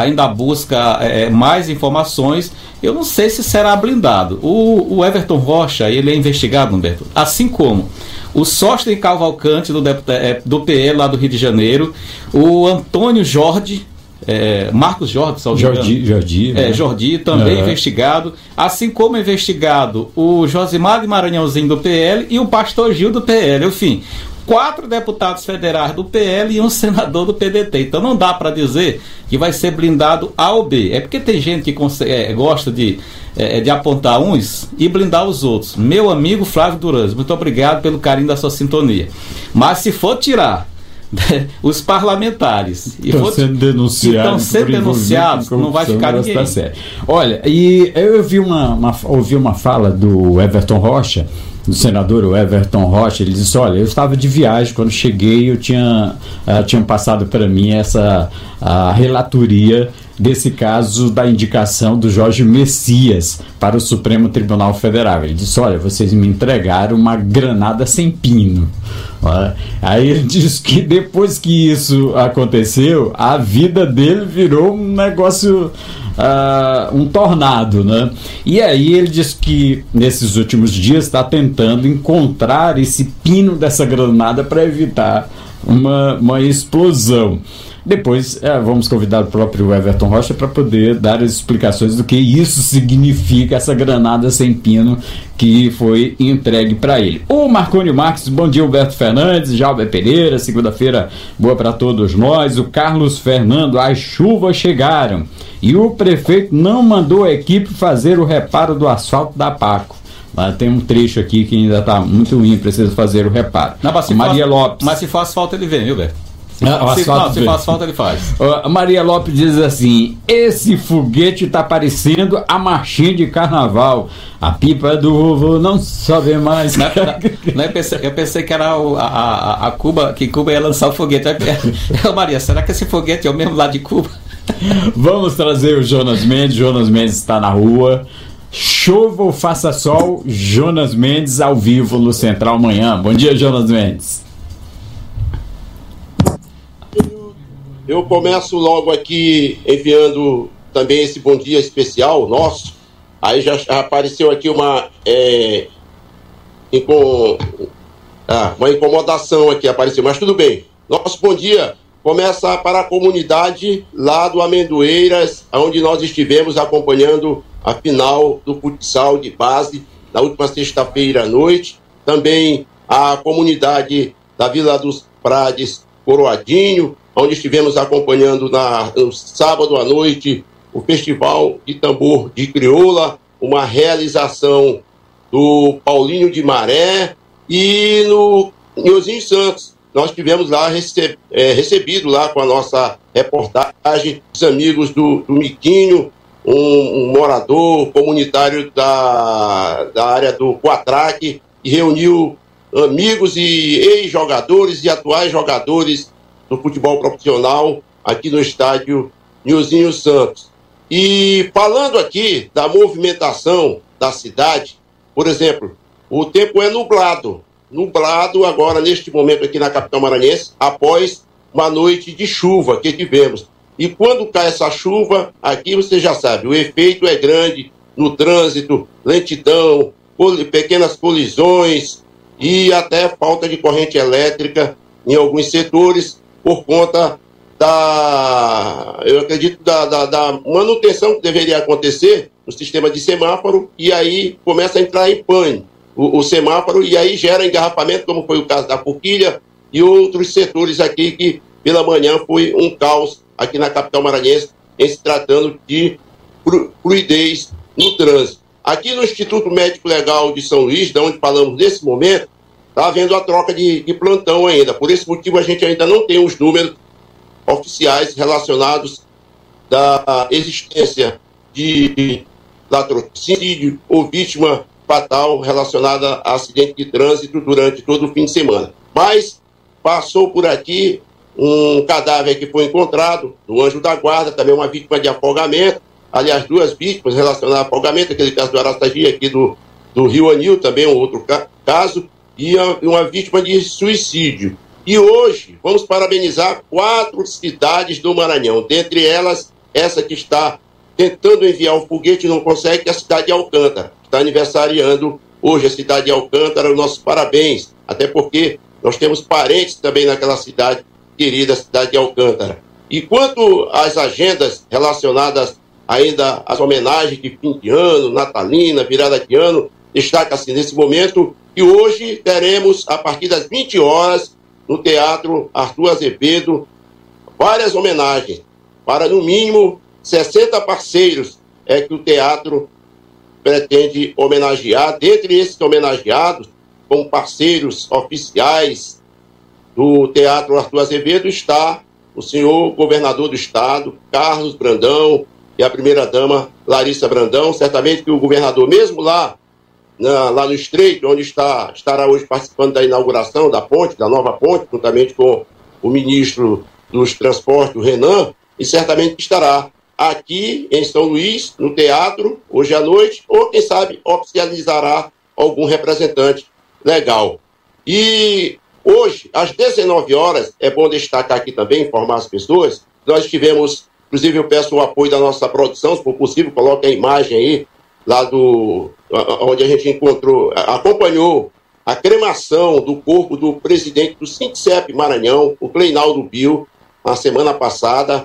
mais informações. Eu não sei se será blindado. O Everton Rocha, ele é investigado, Humberto, assim como o Sóstenes Cavalcante do PL lá do Rio de Janeiro, o Antônio Jordi, Marcos Jordi, Jordi também investigado, assim como é investigado o Josimar de Maranhãozinho do PL e o Pastor Gil do PL. Enfim, 4 deputados federais do PL e um senador do PDT. Então não dá para dizer que vai ser blindado A ou B. É porque tem gente que gosta de apontar uns e blindar os outros. Meu amigo Flávio Durans, muito obrigado pelo carinho da sua sintonia. Mas se for tirar os parlamentares estão sendo denunciados, não vai ficar ninguém. Olha, e eu ouvi uma fala do Everton Rocha, do senador Everton Rocha. Ele disse: olha, eu estava de viagem, quando cheguei tinham passado para mim a relatoria desse caso da indicação do Jorge Messias para o Supremo Tribunal Federal. Ele disse: olha, vocês me entregaram uma granada sem pino. Aí ele disse que depois que isso aconteceu, a vida dele virou um negócio, um tornado, né? E aí ele disse que nesses últimos dias está tentando encontrar esse pino dessa granada para evitar uma explosão. Depois vamos convidar o próprio Everton Rocha para poder dar as explicações do que isso significa, essa granada sem pino que foi entregue para ele. O Marconi Marques, bom dia, Humberto Fernandes, Jalber Pereira, segunda-feira boa para todos nós. O Carlos Fernando, as chuvas chegaram e o prefeito não mandou a equipe fazer o reparo do asfalto da Paco. Tem um trecho aqui que ainda está muito ruim, precisa fazer o reparo. Maria Lopes. Mas se for asfalto ele vem, viu, Beto? Se for asfalto ele faz. Maria Lopes diz assim: esse foguete tá parecendo a marchinha de carnaval. A pipa do vovô não sobe mais. Eu pensei que era a Cuba, que Cuba ia lançar o foguete. Maria, será que esse foguete é o mesmo lá de Cuba? Vamos trazer o Jonas Mendes. Jonas Mendes está na rua. Chova ou faça sol, Jonas Mendes ao vivo no Central Manhã. Bom dia, Jonas Mendes. Eu começo logo aqui enviando também esse bom dia especial nosso. Aí já apareceu aqui uma incomodação aqui, apareceu, mas tudo bem. Nosso bom dia começa para a comunidade lá do Amendoeiras, onde nós estivemos acompanhando a final do futsal de base na última sexta-feira à noite. Também a comunidade da Vila dos Prades, Coroadinho, onde estivemos acompanhando no sábado à noite o Festival de Tambor de Crioula, uma realização do Paulinho de Maré, e no Nhozinho Santos. Nós tivemos lá recebido lá com a nossa reportagem os amigos do Miquinho, um morador comunitário da área do Quatraque, e reuniu amigos e ex-jogadores e atuais jogadores do futebol profissional aqui no estádio Nhozinho Santos. E falando aqui da movimentação da cidade, por exemplo, o tempo é nublado agora neste momento aqui na capital maranhense, após uma noite de chuva que tivemos. E quando cai essa chuva, aqui você já sabe, o efeito é grande no trânsito, lentidão, pequenas colisões e até falta de corrente elétrica em alguns setores por conta eu acredito, da manutenção que deveria acontecer no sistema de semáforo, e aí começa a entrar em pane o semáforo, e aí gera engarrafamento, como foi o caso da Forquilha e outros setores aqui que pela manhã foi um caos aqui na capital maranhense, em se tratando de fluidez no trânsito. Aqui no Instituto Médico Legal de São Luís, de onde falamos nesse momento, está havendo a troca de plantão ainda. Por esse motivo, a gente ainda não tem os números oficiais relacionados da existência de latrocínio ou vítima fatal relacionada a acidente de trânsito durante todo o fim de semana. Mas passou por aqui um cadáver que foi encontrado no Anjo da Guarda, também uma vítima de afogamento, aliás, 2 vítimas relacionadas a afogamento, aquele caso do Araçagi aqui do Rio Anil, também um outro caso, e uma vítima de suicídio. E hoje vamos parabenizar 4 cidades do Maranhão, dentre elas essa que está tentando enviar o foguete e não consegue, que é a cidade de Alcântara. Está aniversariando hoje a cidade de Alcântara, os nossos parabéns, até porque nós temos parentes também naquela cidade querida, a cidade de Alcântara. E quanto às agendas relacionadas ainda às homenagens de fim de ano, natalina, virada de ano, destaca-se nesse momento que hoje teremos, a partir das 20 horas, no Teatro Arthur Azevedo, várias homenagens para, no mínimo, 60 parceiros que o teatro pretende homenagear. Dentre esses homenageados, como parceiros oficiais do Teatro Arthur Azevedo, está o senhor governador do estado, Carlos Brandão, e a primeira-dama, Larissa Brandão. Certamente que o governador, mesmo lá no Estreito, onde estará hoje participando da inauguração da ponte, da nova ponte, juntamente com o ministro dos Transportes, o Renan, e certamente estará aqui em São Luís, no teatro, hoje à noite, ou quem sabe oficializará algum representante legal. E hoje, às 19 horas, é bom destacar aqui também, informar as pessoas, nós tivemos, inclusive eu peço o apoio da nossa produção, se for possível, coloque a imagem aí, lá onde a gente acompanhou a cremação do corpo do presidente do Sintcep Maranhão, o Cleinaldo Bill, na semana passada,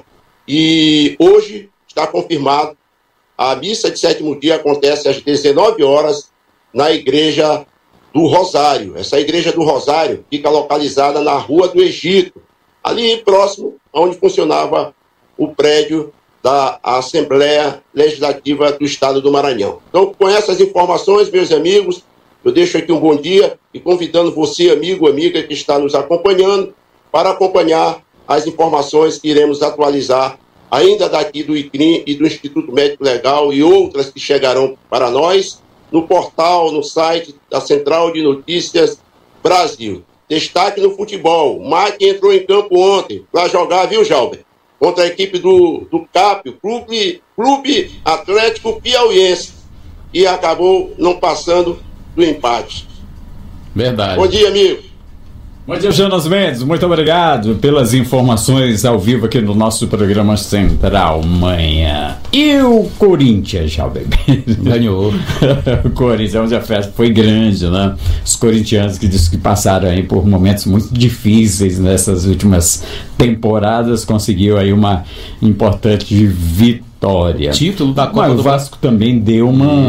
e hoje está confirmado, a missa de 7º dia acontece às 19 horas na Igreja do Rosário. Essa Igreja do Rosário fica localizada na Rua do Egito, ali próximo onde funcionava o prédio da Assembleia Legislativa do Estado do Maranhão. Então, com essas informações, meus amigos, eu deixo aqui um bom dia e convidando você, amigo, amiga, que está nos acompanhando, para acompanhar as informações que iremos atualizar ainda daqui do ICRIM e do Instituto Médico Legal e outras que chegarão para nós no portal, no site da Central de Notícias Brasil. Destaque no futebol. O Mike entrou em campo ontem para jogar, viu, Jalber? Contra a equipe do Capio, Clube Atlético Piauiense, e acabou não passando do empate. Verdade. Bom dia, amigo. Bom dia, Jonas Mendes. Muito obrigado pelas informações ao vivo aqui no nosso programa Central Manhã. E o Corinthians, já ganhou. O Corinthians, a festa foi grande, né? Os corintianos que dizem que passaram aí por momentos muito difíceis nessas últimas temporadas, conseguiu aí uma importante vitória. Título da Copa do Vasco também deu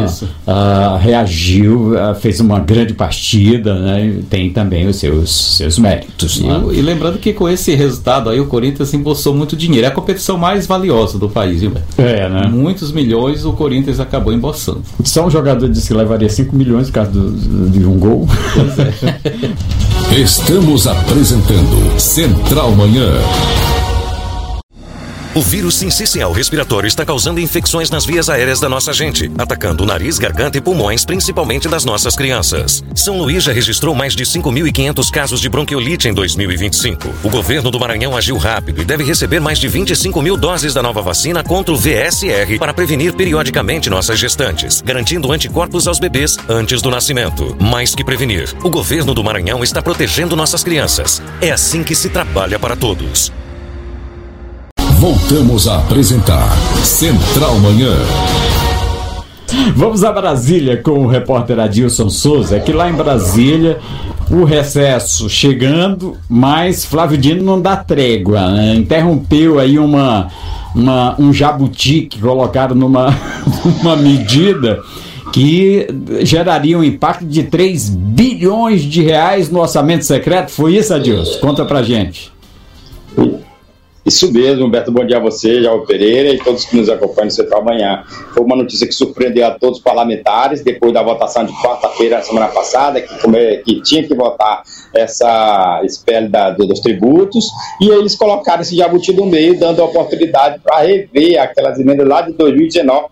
reagiu, fez uma grande partida, né? Tem também os seus méritos, né? E lembrando que com esse resultado aí o Corinthians embolsou muito dinheiro. É a competição mais valiosa do país, viu? Né? Muitos milhões o Corinthians acabou embolsando. Só um jogador disse que levaria 5 milhões por causa de um gol. Pois é. Estamos apresentando Central Manhã. O vírus sincicial respiratório está causando infecções nas vias aéreas da nossa gente, atacando o nariz, garganta e pulmões, principalmente das nossas crianças. São Luís já registrou mais de 5.500 casos de bronquiolite em 2025. O governo do Maranhão agiu rápido e deve receber mais de 25 mil doses da nova vacina contra o VSR para prevenir periodicamente nossas gestantes, garantindo anticorpos aos bebês antes do nascimento. Mais que prevenir, o governo do Maranhão está protegendo nossas crianças. É assim que se trabalha para todos. Voltamos a apresentar Central Manhã. Vamos a Brasília com o repórter Adilson Souza, que lá em Brasília o recesso chegando, mas Flávio Dino não dá trégua, né? Interrompeu aí um jabuti que colocaram numa medida que geraria um impacto de 3 bilhões de reais no orçamento secreto. Foi isso, Adilson? Conta pra gente. Isso mesmo, Humberto, bom dia a você, Jair Pereira e todos que nos acompanham no Central Manhã. Foi uma notícia que surpreendeu a todos os parlamentares, depois da votação de quarta-feira, semana passada, que tinha que votar esse PL dos tributos, e eles colocaram esse jabuti no meio, dando a oportunidade para rever aquelas emendas lá de 2019,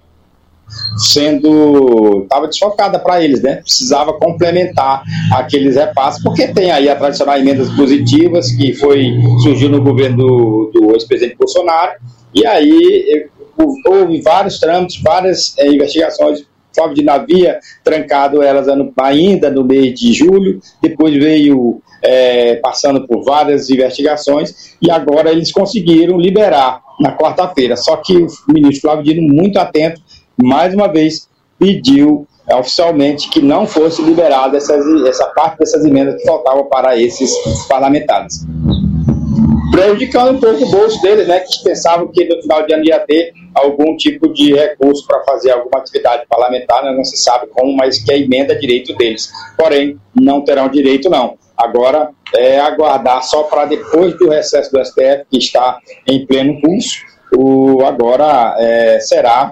estava desfocada para eles, né? Precisava complementar aqueles repasses, porque tem aí a tradicional emendas positivas que surgiu no governo do ex-presidente Bolsonaro, e aí houve vários trâmites, várias investigações. Flávio Dino havia trancado elas ainda no mês de julho, depois veio passando por várias investigações, e agora eles conseguiram liberar na quarta-feira, só que o ministro Flávio Dino, muito atento, mais uma vez pediu oficialmente que não fosse liberada essa parte dessas emendas que faltavam para esses parlamentares, prejudicando um pouco o bolso deles, né, que pensavam que no final de ano ia ter algum tipo de recurso para fazer alguma atividade parlamentar, né, não se sabe como, mas que a emenda é direito deles, porém não terão direito não. Agora é aguardar só para depois do recesso do STF, que está em pleno curso, agora será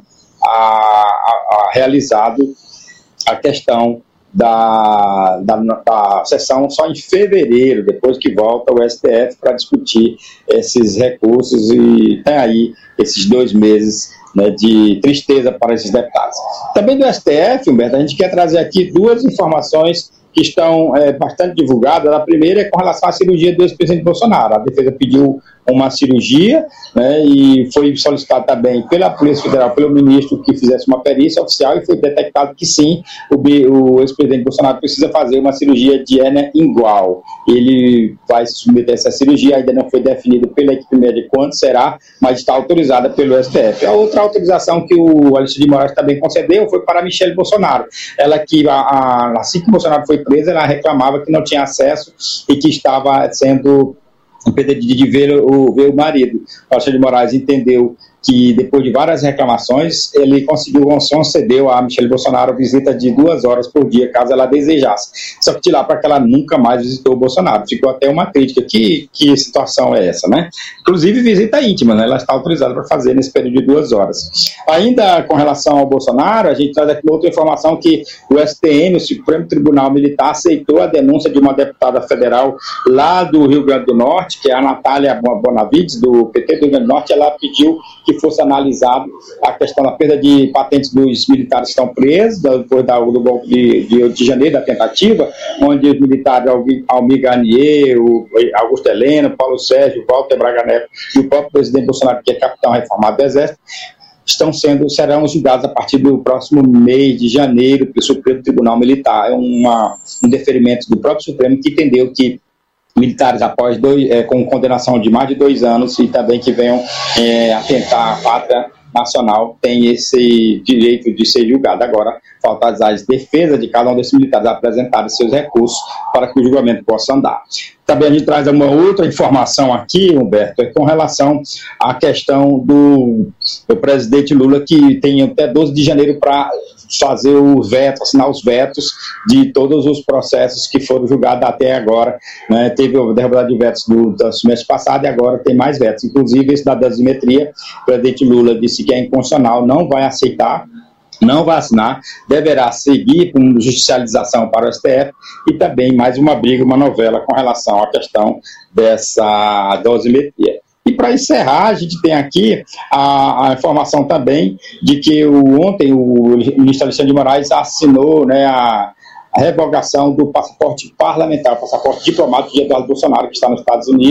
realizado a questão da sessão só em fevereiro, depois que volta o STF para discutir esses recursos, e tem aí esses 2 meses, né, de tristeza para esses deputados. Também do STF, Humberto, a gente quer trazer aqui 2 informações que estão bastante divulgadas. A primeira é com relação à cirurgia do ex-presidente Bolsonaro. A defesa pediu uma cirurgia, né, e foi solicitado também pela Polícia Federal, pelo ministro, que fizesse uma perícia oficial, e foi detectado que sim, o ex-presidente Bolsonaro precisa fazer uma cirurgia de hérnia ingual. Ele vai se submeter a essa cirurgia, ainda não foi definido pela equipe médica quando será, mas está autorizada pelo STF. A outra autorização que o Alexandre de Moraes também concedeu foi para a Michelle Bolsonaro. Ela que, assim que Bolsonaro foi presa, ela reclamava que não tinha acesso e que estava sendo impedido de ver o marido. O Alexandre de Moraes entendeu que, depois de várias reclamações, ele concedeu a Michelle Bolsonaro visita de 2 horas por dia, caso ela desejasse. Só que de lá para que ela nunca mais visitou o Bolsonaro. Ficou até uma crítica. Que situação é essa, né? Inclusive visita íntima, né? Ela está autorizada para fazer nesse período de 2 horas. Ainda com relação ao Bolsonaro, a gente traz aqui outra informação, que o STM, o Supremo Tribunal Militar, aceitou a denúncia de uma deputada federal lá do Rio Grande do Norte, que é a Natália Bonavides, do PT do Rio Grande do Norte. Ela pediu que fosse analisado a questão da perda de patentes dos militares que estão presos, depois do golpe de janeiro, da tentativa, onde os militares Almir Garnier, Augusto Heleno, Paulo Sérgio, Walter Braga Neto e o próprio presidente Bolsonaro, que é capitão reformado do Exército, serão julgados a partir do próximo mês de janeiro pelo Supremo Tribunal Militar. É um deferimento do próprio Supremo, que entendeu que militares, após com condenação de mais de 2 anos, e também que venham atentar à pátria nacional, tem esse direito de ser julgado. Agora, falta as defesas de cada um desses militares apresentarem seus recursos para que o julgamento possa andar. Também a gente traz uma outra informação aqui, Humberto, com relação à questão do presidente Lula, que tem até 12 de janeiro para fazer o veto, assinar os vetos de todos os processos que foram julgados até agora, né? Teve a derrubada de vetos do mês passado, e agora tem mais vetos, inclusive esse da dosimetria. O presidente Lula disse que é inconstitucional, não vai aceitar, não vai assinar, deverá seguir com judicialização para o STF, e também mais uma briga, uma novela com relação à questão dessa dosimetria. E para encerrar, a gente tem aqui a informação também de que ontem o ministro Alexandre de Moraes assinou, né, a revogação do passaporte parlamentar, o passaporte diplomático de Eduardo Bolsonaro, que está nos Estados Unidos,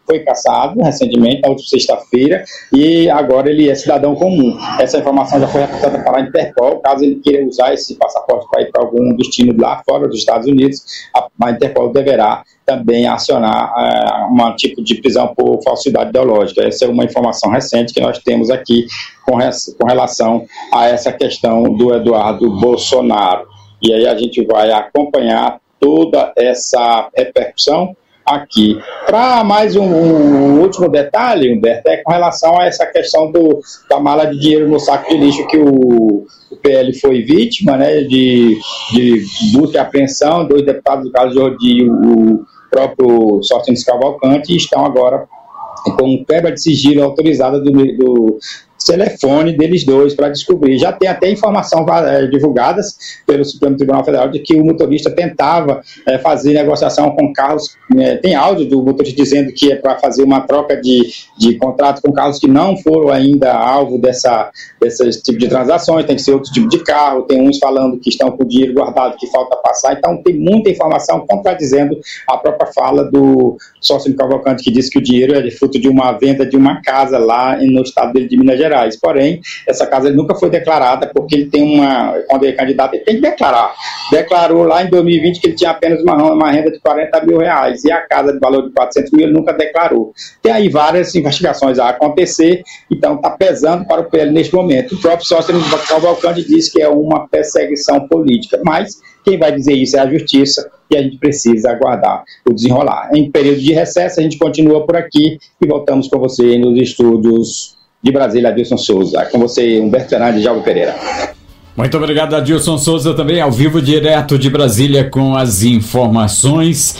foi cassado recentemente, na última sexta-feira, e agora ele é cidadão comum. Essa informação já foi reportada para a Interpol. Caso ele queira usar esse passaporte para ir para algum destino lá fora dos Estados Unidos, a Interpol deverá também acionar um tipo de prisão por falsidade ideológica. Essa é uma informação recente que nós temos aqui com relação a essa questão do Eduardo Bolsonaro. E aí a gente vai acompanhar toda essa repercussão aqui. Para mais um último detalhe, Humberto, é com relação a essa questão da mala de dinheiro no saco de lixo que o PL foi vítima, né, de busca e apreensão. 2 deputados do caso de Rodinho, o próprio Sóstenes Cavalcante, estão agora com quebra de sigilo autorizada do telefone deles dois para descobrir. Já tem até informação divulgadas pelo Supremo Tribunal Federal de que o motorista tentava fazer negociação com carros. Tem áudio do motorista dizendo que é para fazer uma troca de contrato com carros que não foram ainda alvo desse tipo de transações. Tem que ser outro tipo de carro. Tem uns falando que estão com o dinheiro guardado que falta passar. Então tem muita informação contradizendo a própria fala do Sócio Cavalcante, que disse que o dinheiro é fruto de uma venda de uma casa lá no estado dele de Minas Gerais. Porém, essa casa nunca foi declarada, porque ele tem quando ele é candidato, ele tem que declarar. Declarou lá em 2020 que ele tinha apenas uma renda de R$40 mil, e a casa de valor de 400 mil ele nunca declarou. Tem aí várias investigações a acontecer, então está pesando para o PL neste momento. O próprio Sócio Cavalcante disse que é uma perseguição política, mas quem vai dizer isso é a Justiça, e a gente precisa aguardar o desenrolar. Em período de recesso, a gente continua por aqui e voltamos com você nos estúdios de Brasília, Adilson Souza. Com você, Humberto Fernandes e Djalma Pereira. Muito obrigado, Adilson Souza, também ao vivo, direto de Brasília, com as informações.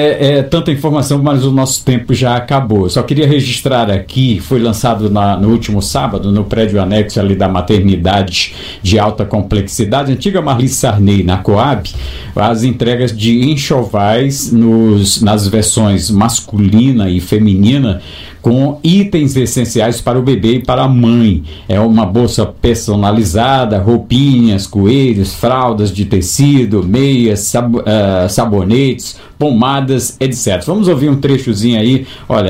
Tanta informação, mas o nosso tempo já acabou. Só queria registrar aqui, foi lançado no último sábado, no prédio anexo ali da maternidade de alta complexidade, antiga Marli Sarney, na Coab, as entregas de enxovais nas versões masculina e feminina, com itens essenciais para o bebê e para a mãe. É uma bolsa personalizada, roupinhas, coelhos, fraldas de tecido, meias, sabonetes, pomadas, etc. Vamos ouvir um trechozinho aí. Olha,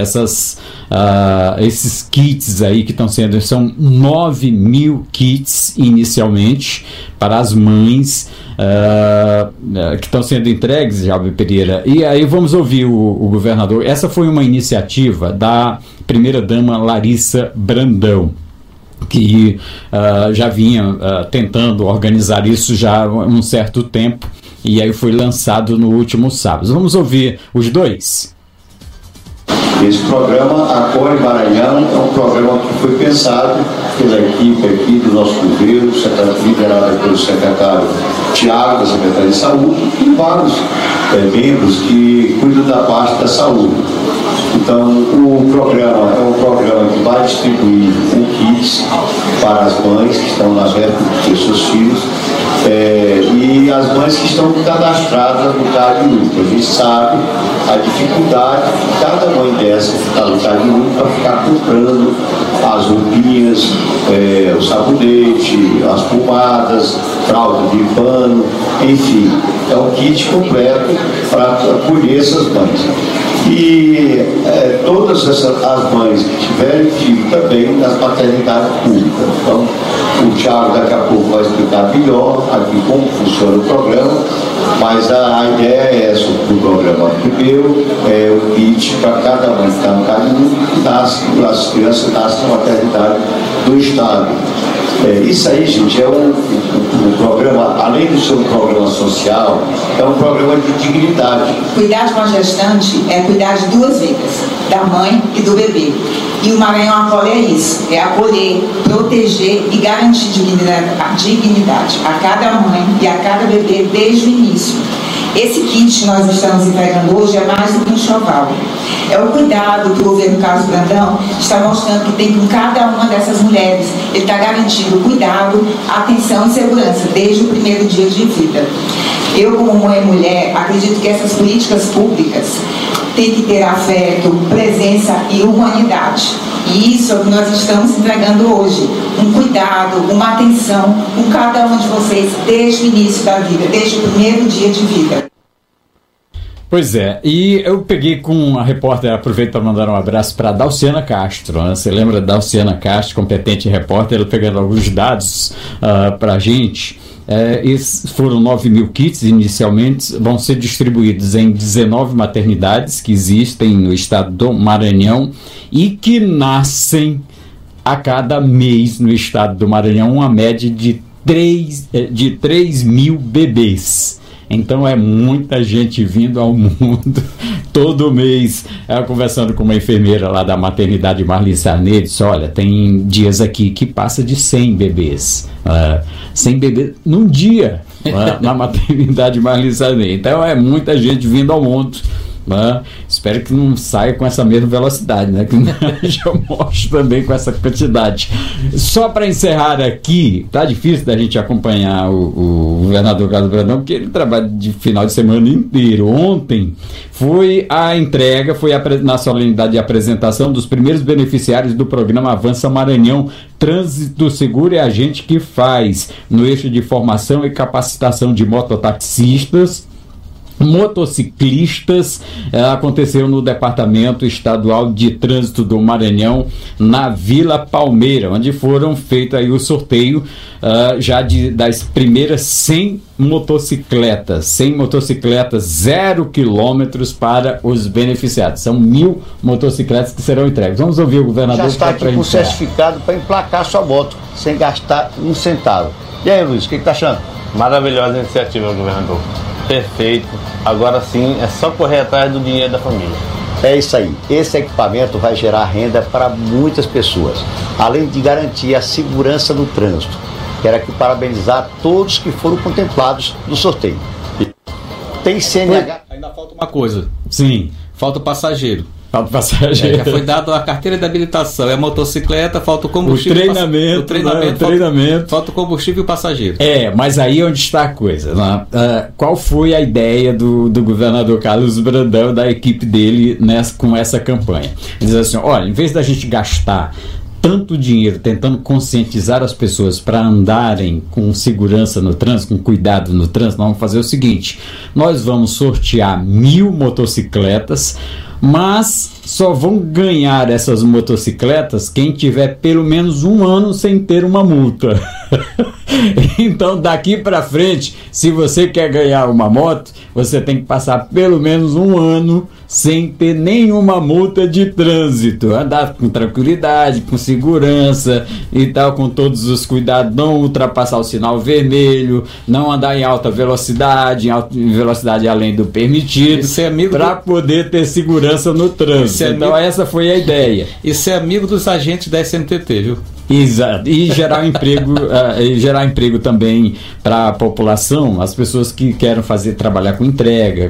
esses kits aí que estão sendo, são 9 mil kits inicialmente para as mães que estão sendo entregues, Djalma Pereira. E aí vamos ouvir o governador. Essa foi uma iniciativa da primeira-dama Larissa Brandão, que já vinha tentando organizar isso já há um certo tempo, e aí foi lançado no último sábado. Vamos ouvir os dois. Esse programa Acolhe Maranhão é um programa que foi pensado pela equipe aqui do nosso governo, liderada pelo secretário Tiago, da Secretaria de Saúde, e vários membros que cuidam da parte da saúde. Então, o programa é um programa que vai distribuir kits para as mães que estão na véspera de ter seus filhos, e as mães que estão cadastradas no CadÚnico. A gente sabe a dificuldade de cada mãe dessa que está no CadÚnico para ficar comprando as roupinhas, o sabonete, as pomadas, fralda de pano, enfim, é um kit completo para acolher essas mães. E todas as mães que tiverem filho também nas maternidades públicas. Então, o Thiago daqui a pouco vai explicar melhor aqui como funciona o programa, mas a ideia é essa do programa. Primeiro, o kit para cada mãe que está no caminho, que as crianças nascem na maternidade do Estado. Isso aí, gente, é um programa, além de ser um programa social, é um programa de dignidade. Cuidar de uma gestante é cuidar de duas vidas, da mãe e do bebê. E o Maranhão Acolhe é isso, é acolher, proteger e garantir dignidade a cada mãe e a cada bebê desde o início. Esse kit que nós estamos entregando hoje é mais do que um enxoval. É o cuidado que o governo Carlos Brandão está mostrando que tem com cada uma dessas mulheres. Ele está garantindo cuidado, atenção e segurança desde o primeiro dia de vida. Eu, como mãe e mulher, acredito que essas políticas públicas têm que ter afeto, presença e humanidade. E isso é o que nós estamos entregando hoje. Um cuidado, uma atenção com cada um de vocês desde o início da vida, desde o primeiro dia de vida. Pois é, e eu peguei com a repórter, aproveito para mandar um abraço para a Dalciana Castro, né? Você lembra da Dalciana Castro, competente repórter, ela pegando alguns dados para a gente. Esses foram 9 mil kits inicialmente, vão ser distribuídos em 19 maternidades que existem no estado do Maranhão e que nascem a cada mês no estado do Maranhão, uma média de 3 mil bebês. Então é muita gente vindo ao mundo todo mês. Conversando com uma enfermeira lá da maternidade Marli Sarney, disse: olha, tem dias aqui que passa de 100 bebês. 100 bebês num dia na maternidade Marli Sarney. Então é muita gente vindo ao mundo. Espero que não saia com essa mesma velocidade, né? Que já mostre também com essa quantidade. Só para encerrar aqui, tá difícil da gente acompanhar o governador Carlos Brandão, porque ele trabalha de final de semana inteiro. Ontem foi a entrega, na solenidade de apresentação dos primeiros beneficiários do programa Avança Maranhão. Trânsito Seguro é a gente que faz, no eixo de formação e capacitação de mototaxistas, motociclistas. Aconteceu no Departamento Estadual de Trânsito do Maranhão, na Vila Palmeira, onde foram feitos aí o sorteio das primeiras 100 motocicletas, 0 quilômetros para os beneficiados. São 1.000 motocicletas que serão entregues. Vamos ouvir o governador. Já está aqui com certificado para emplacar sua moto, sem gastar um centavo. E aí, Luiz, o que está achando? Maravilhosa iniciativa, governador. Perfeito. Agora sim, é só correr atrás do dinheiro da família. É isso aí. Esse equipamento vai gerar renda para muitas pessoas, além de garantir a segurança no trânsito. Quero aqui parabenizar todos que foram contemplados no sorteio. Tem CNH... Ainda falta uma coisa. Sim. Falta o passageiro. Já foi dado a carteira de habilitação, é a motocicleta, falta o combustível, o treinamento, falta o combustível e o passageiro. Mas aí é onde está a coisa, né? Qual foi a ideia do governador Carlos Brandão, da equipe dele com essa campanha? Ele diz assim: olha, em vez da gente gastar tanto dinheiro tentando conscientizar as pessoas para andarem com segurança no trânsito, com cuidado no trânsito, nós vamos fazer o seguinte: nós vamos sortear 1.000 motocicletas, mas só vão ganhar essas motocicletas quem tiver pelo menos 1 ano sem ter uma multa. Então, daqui para frente, se você quer ganhar uma moto, você tem que passar pelo menos 1 ano sem ter nenhuma multa de trânsito, andar com tranquilidade, com segurança e tal, com todos os cuidados, não ultrapassar o sinal vermelho, não andar em alta velocidade, em velocidade além do permitido, para poder ter segurança no trânsito. Então essa foi a ideia. E ser amigo dos agentes da SNTT, viu? Exato, e gerar emprego também para a população, as pessoas que querem trabalhar com entrega,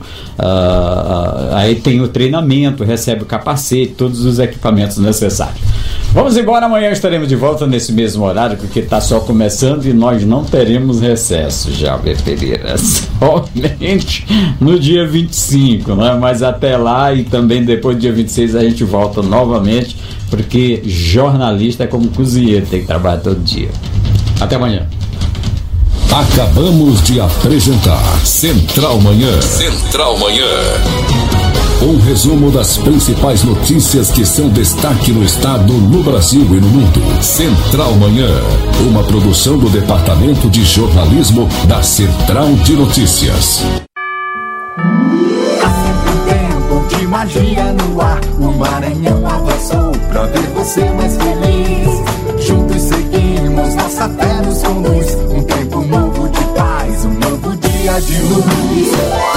aí tem o treinamento, recebe o capacete, todos os equipamentos necessários. Vamos embora, amanhã estaremos de volta nesse mesmo horário, porque está só começando e nós não teremos recesso, Jalber Pereira, somente no dia 25, né? Mas até lá e também depois do dia 26 a gente volta novamente, porque jornalista é como cozinheiro, tem que trabalhar todo dia. Até amanhã. Acabamos de apresentar Central Manhã. Central Manhã. Um resumo das principais notícias que são destaque no estado, no Brasil e no mundo. Central Manhã, uma produção do Departamento de Jornalismo da Central de Notícias. De magia no ar, o Maranhão avançou pra ver você mais feliz. Juntos seguimos, nossa fé nos conduz. Um tempo novo de paz, um novo dia de luz.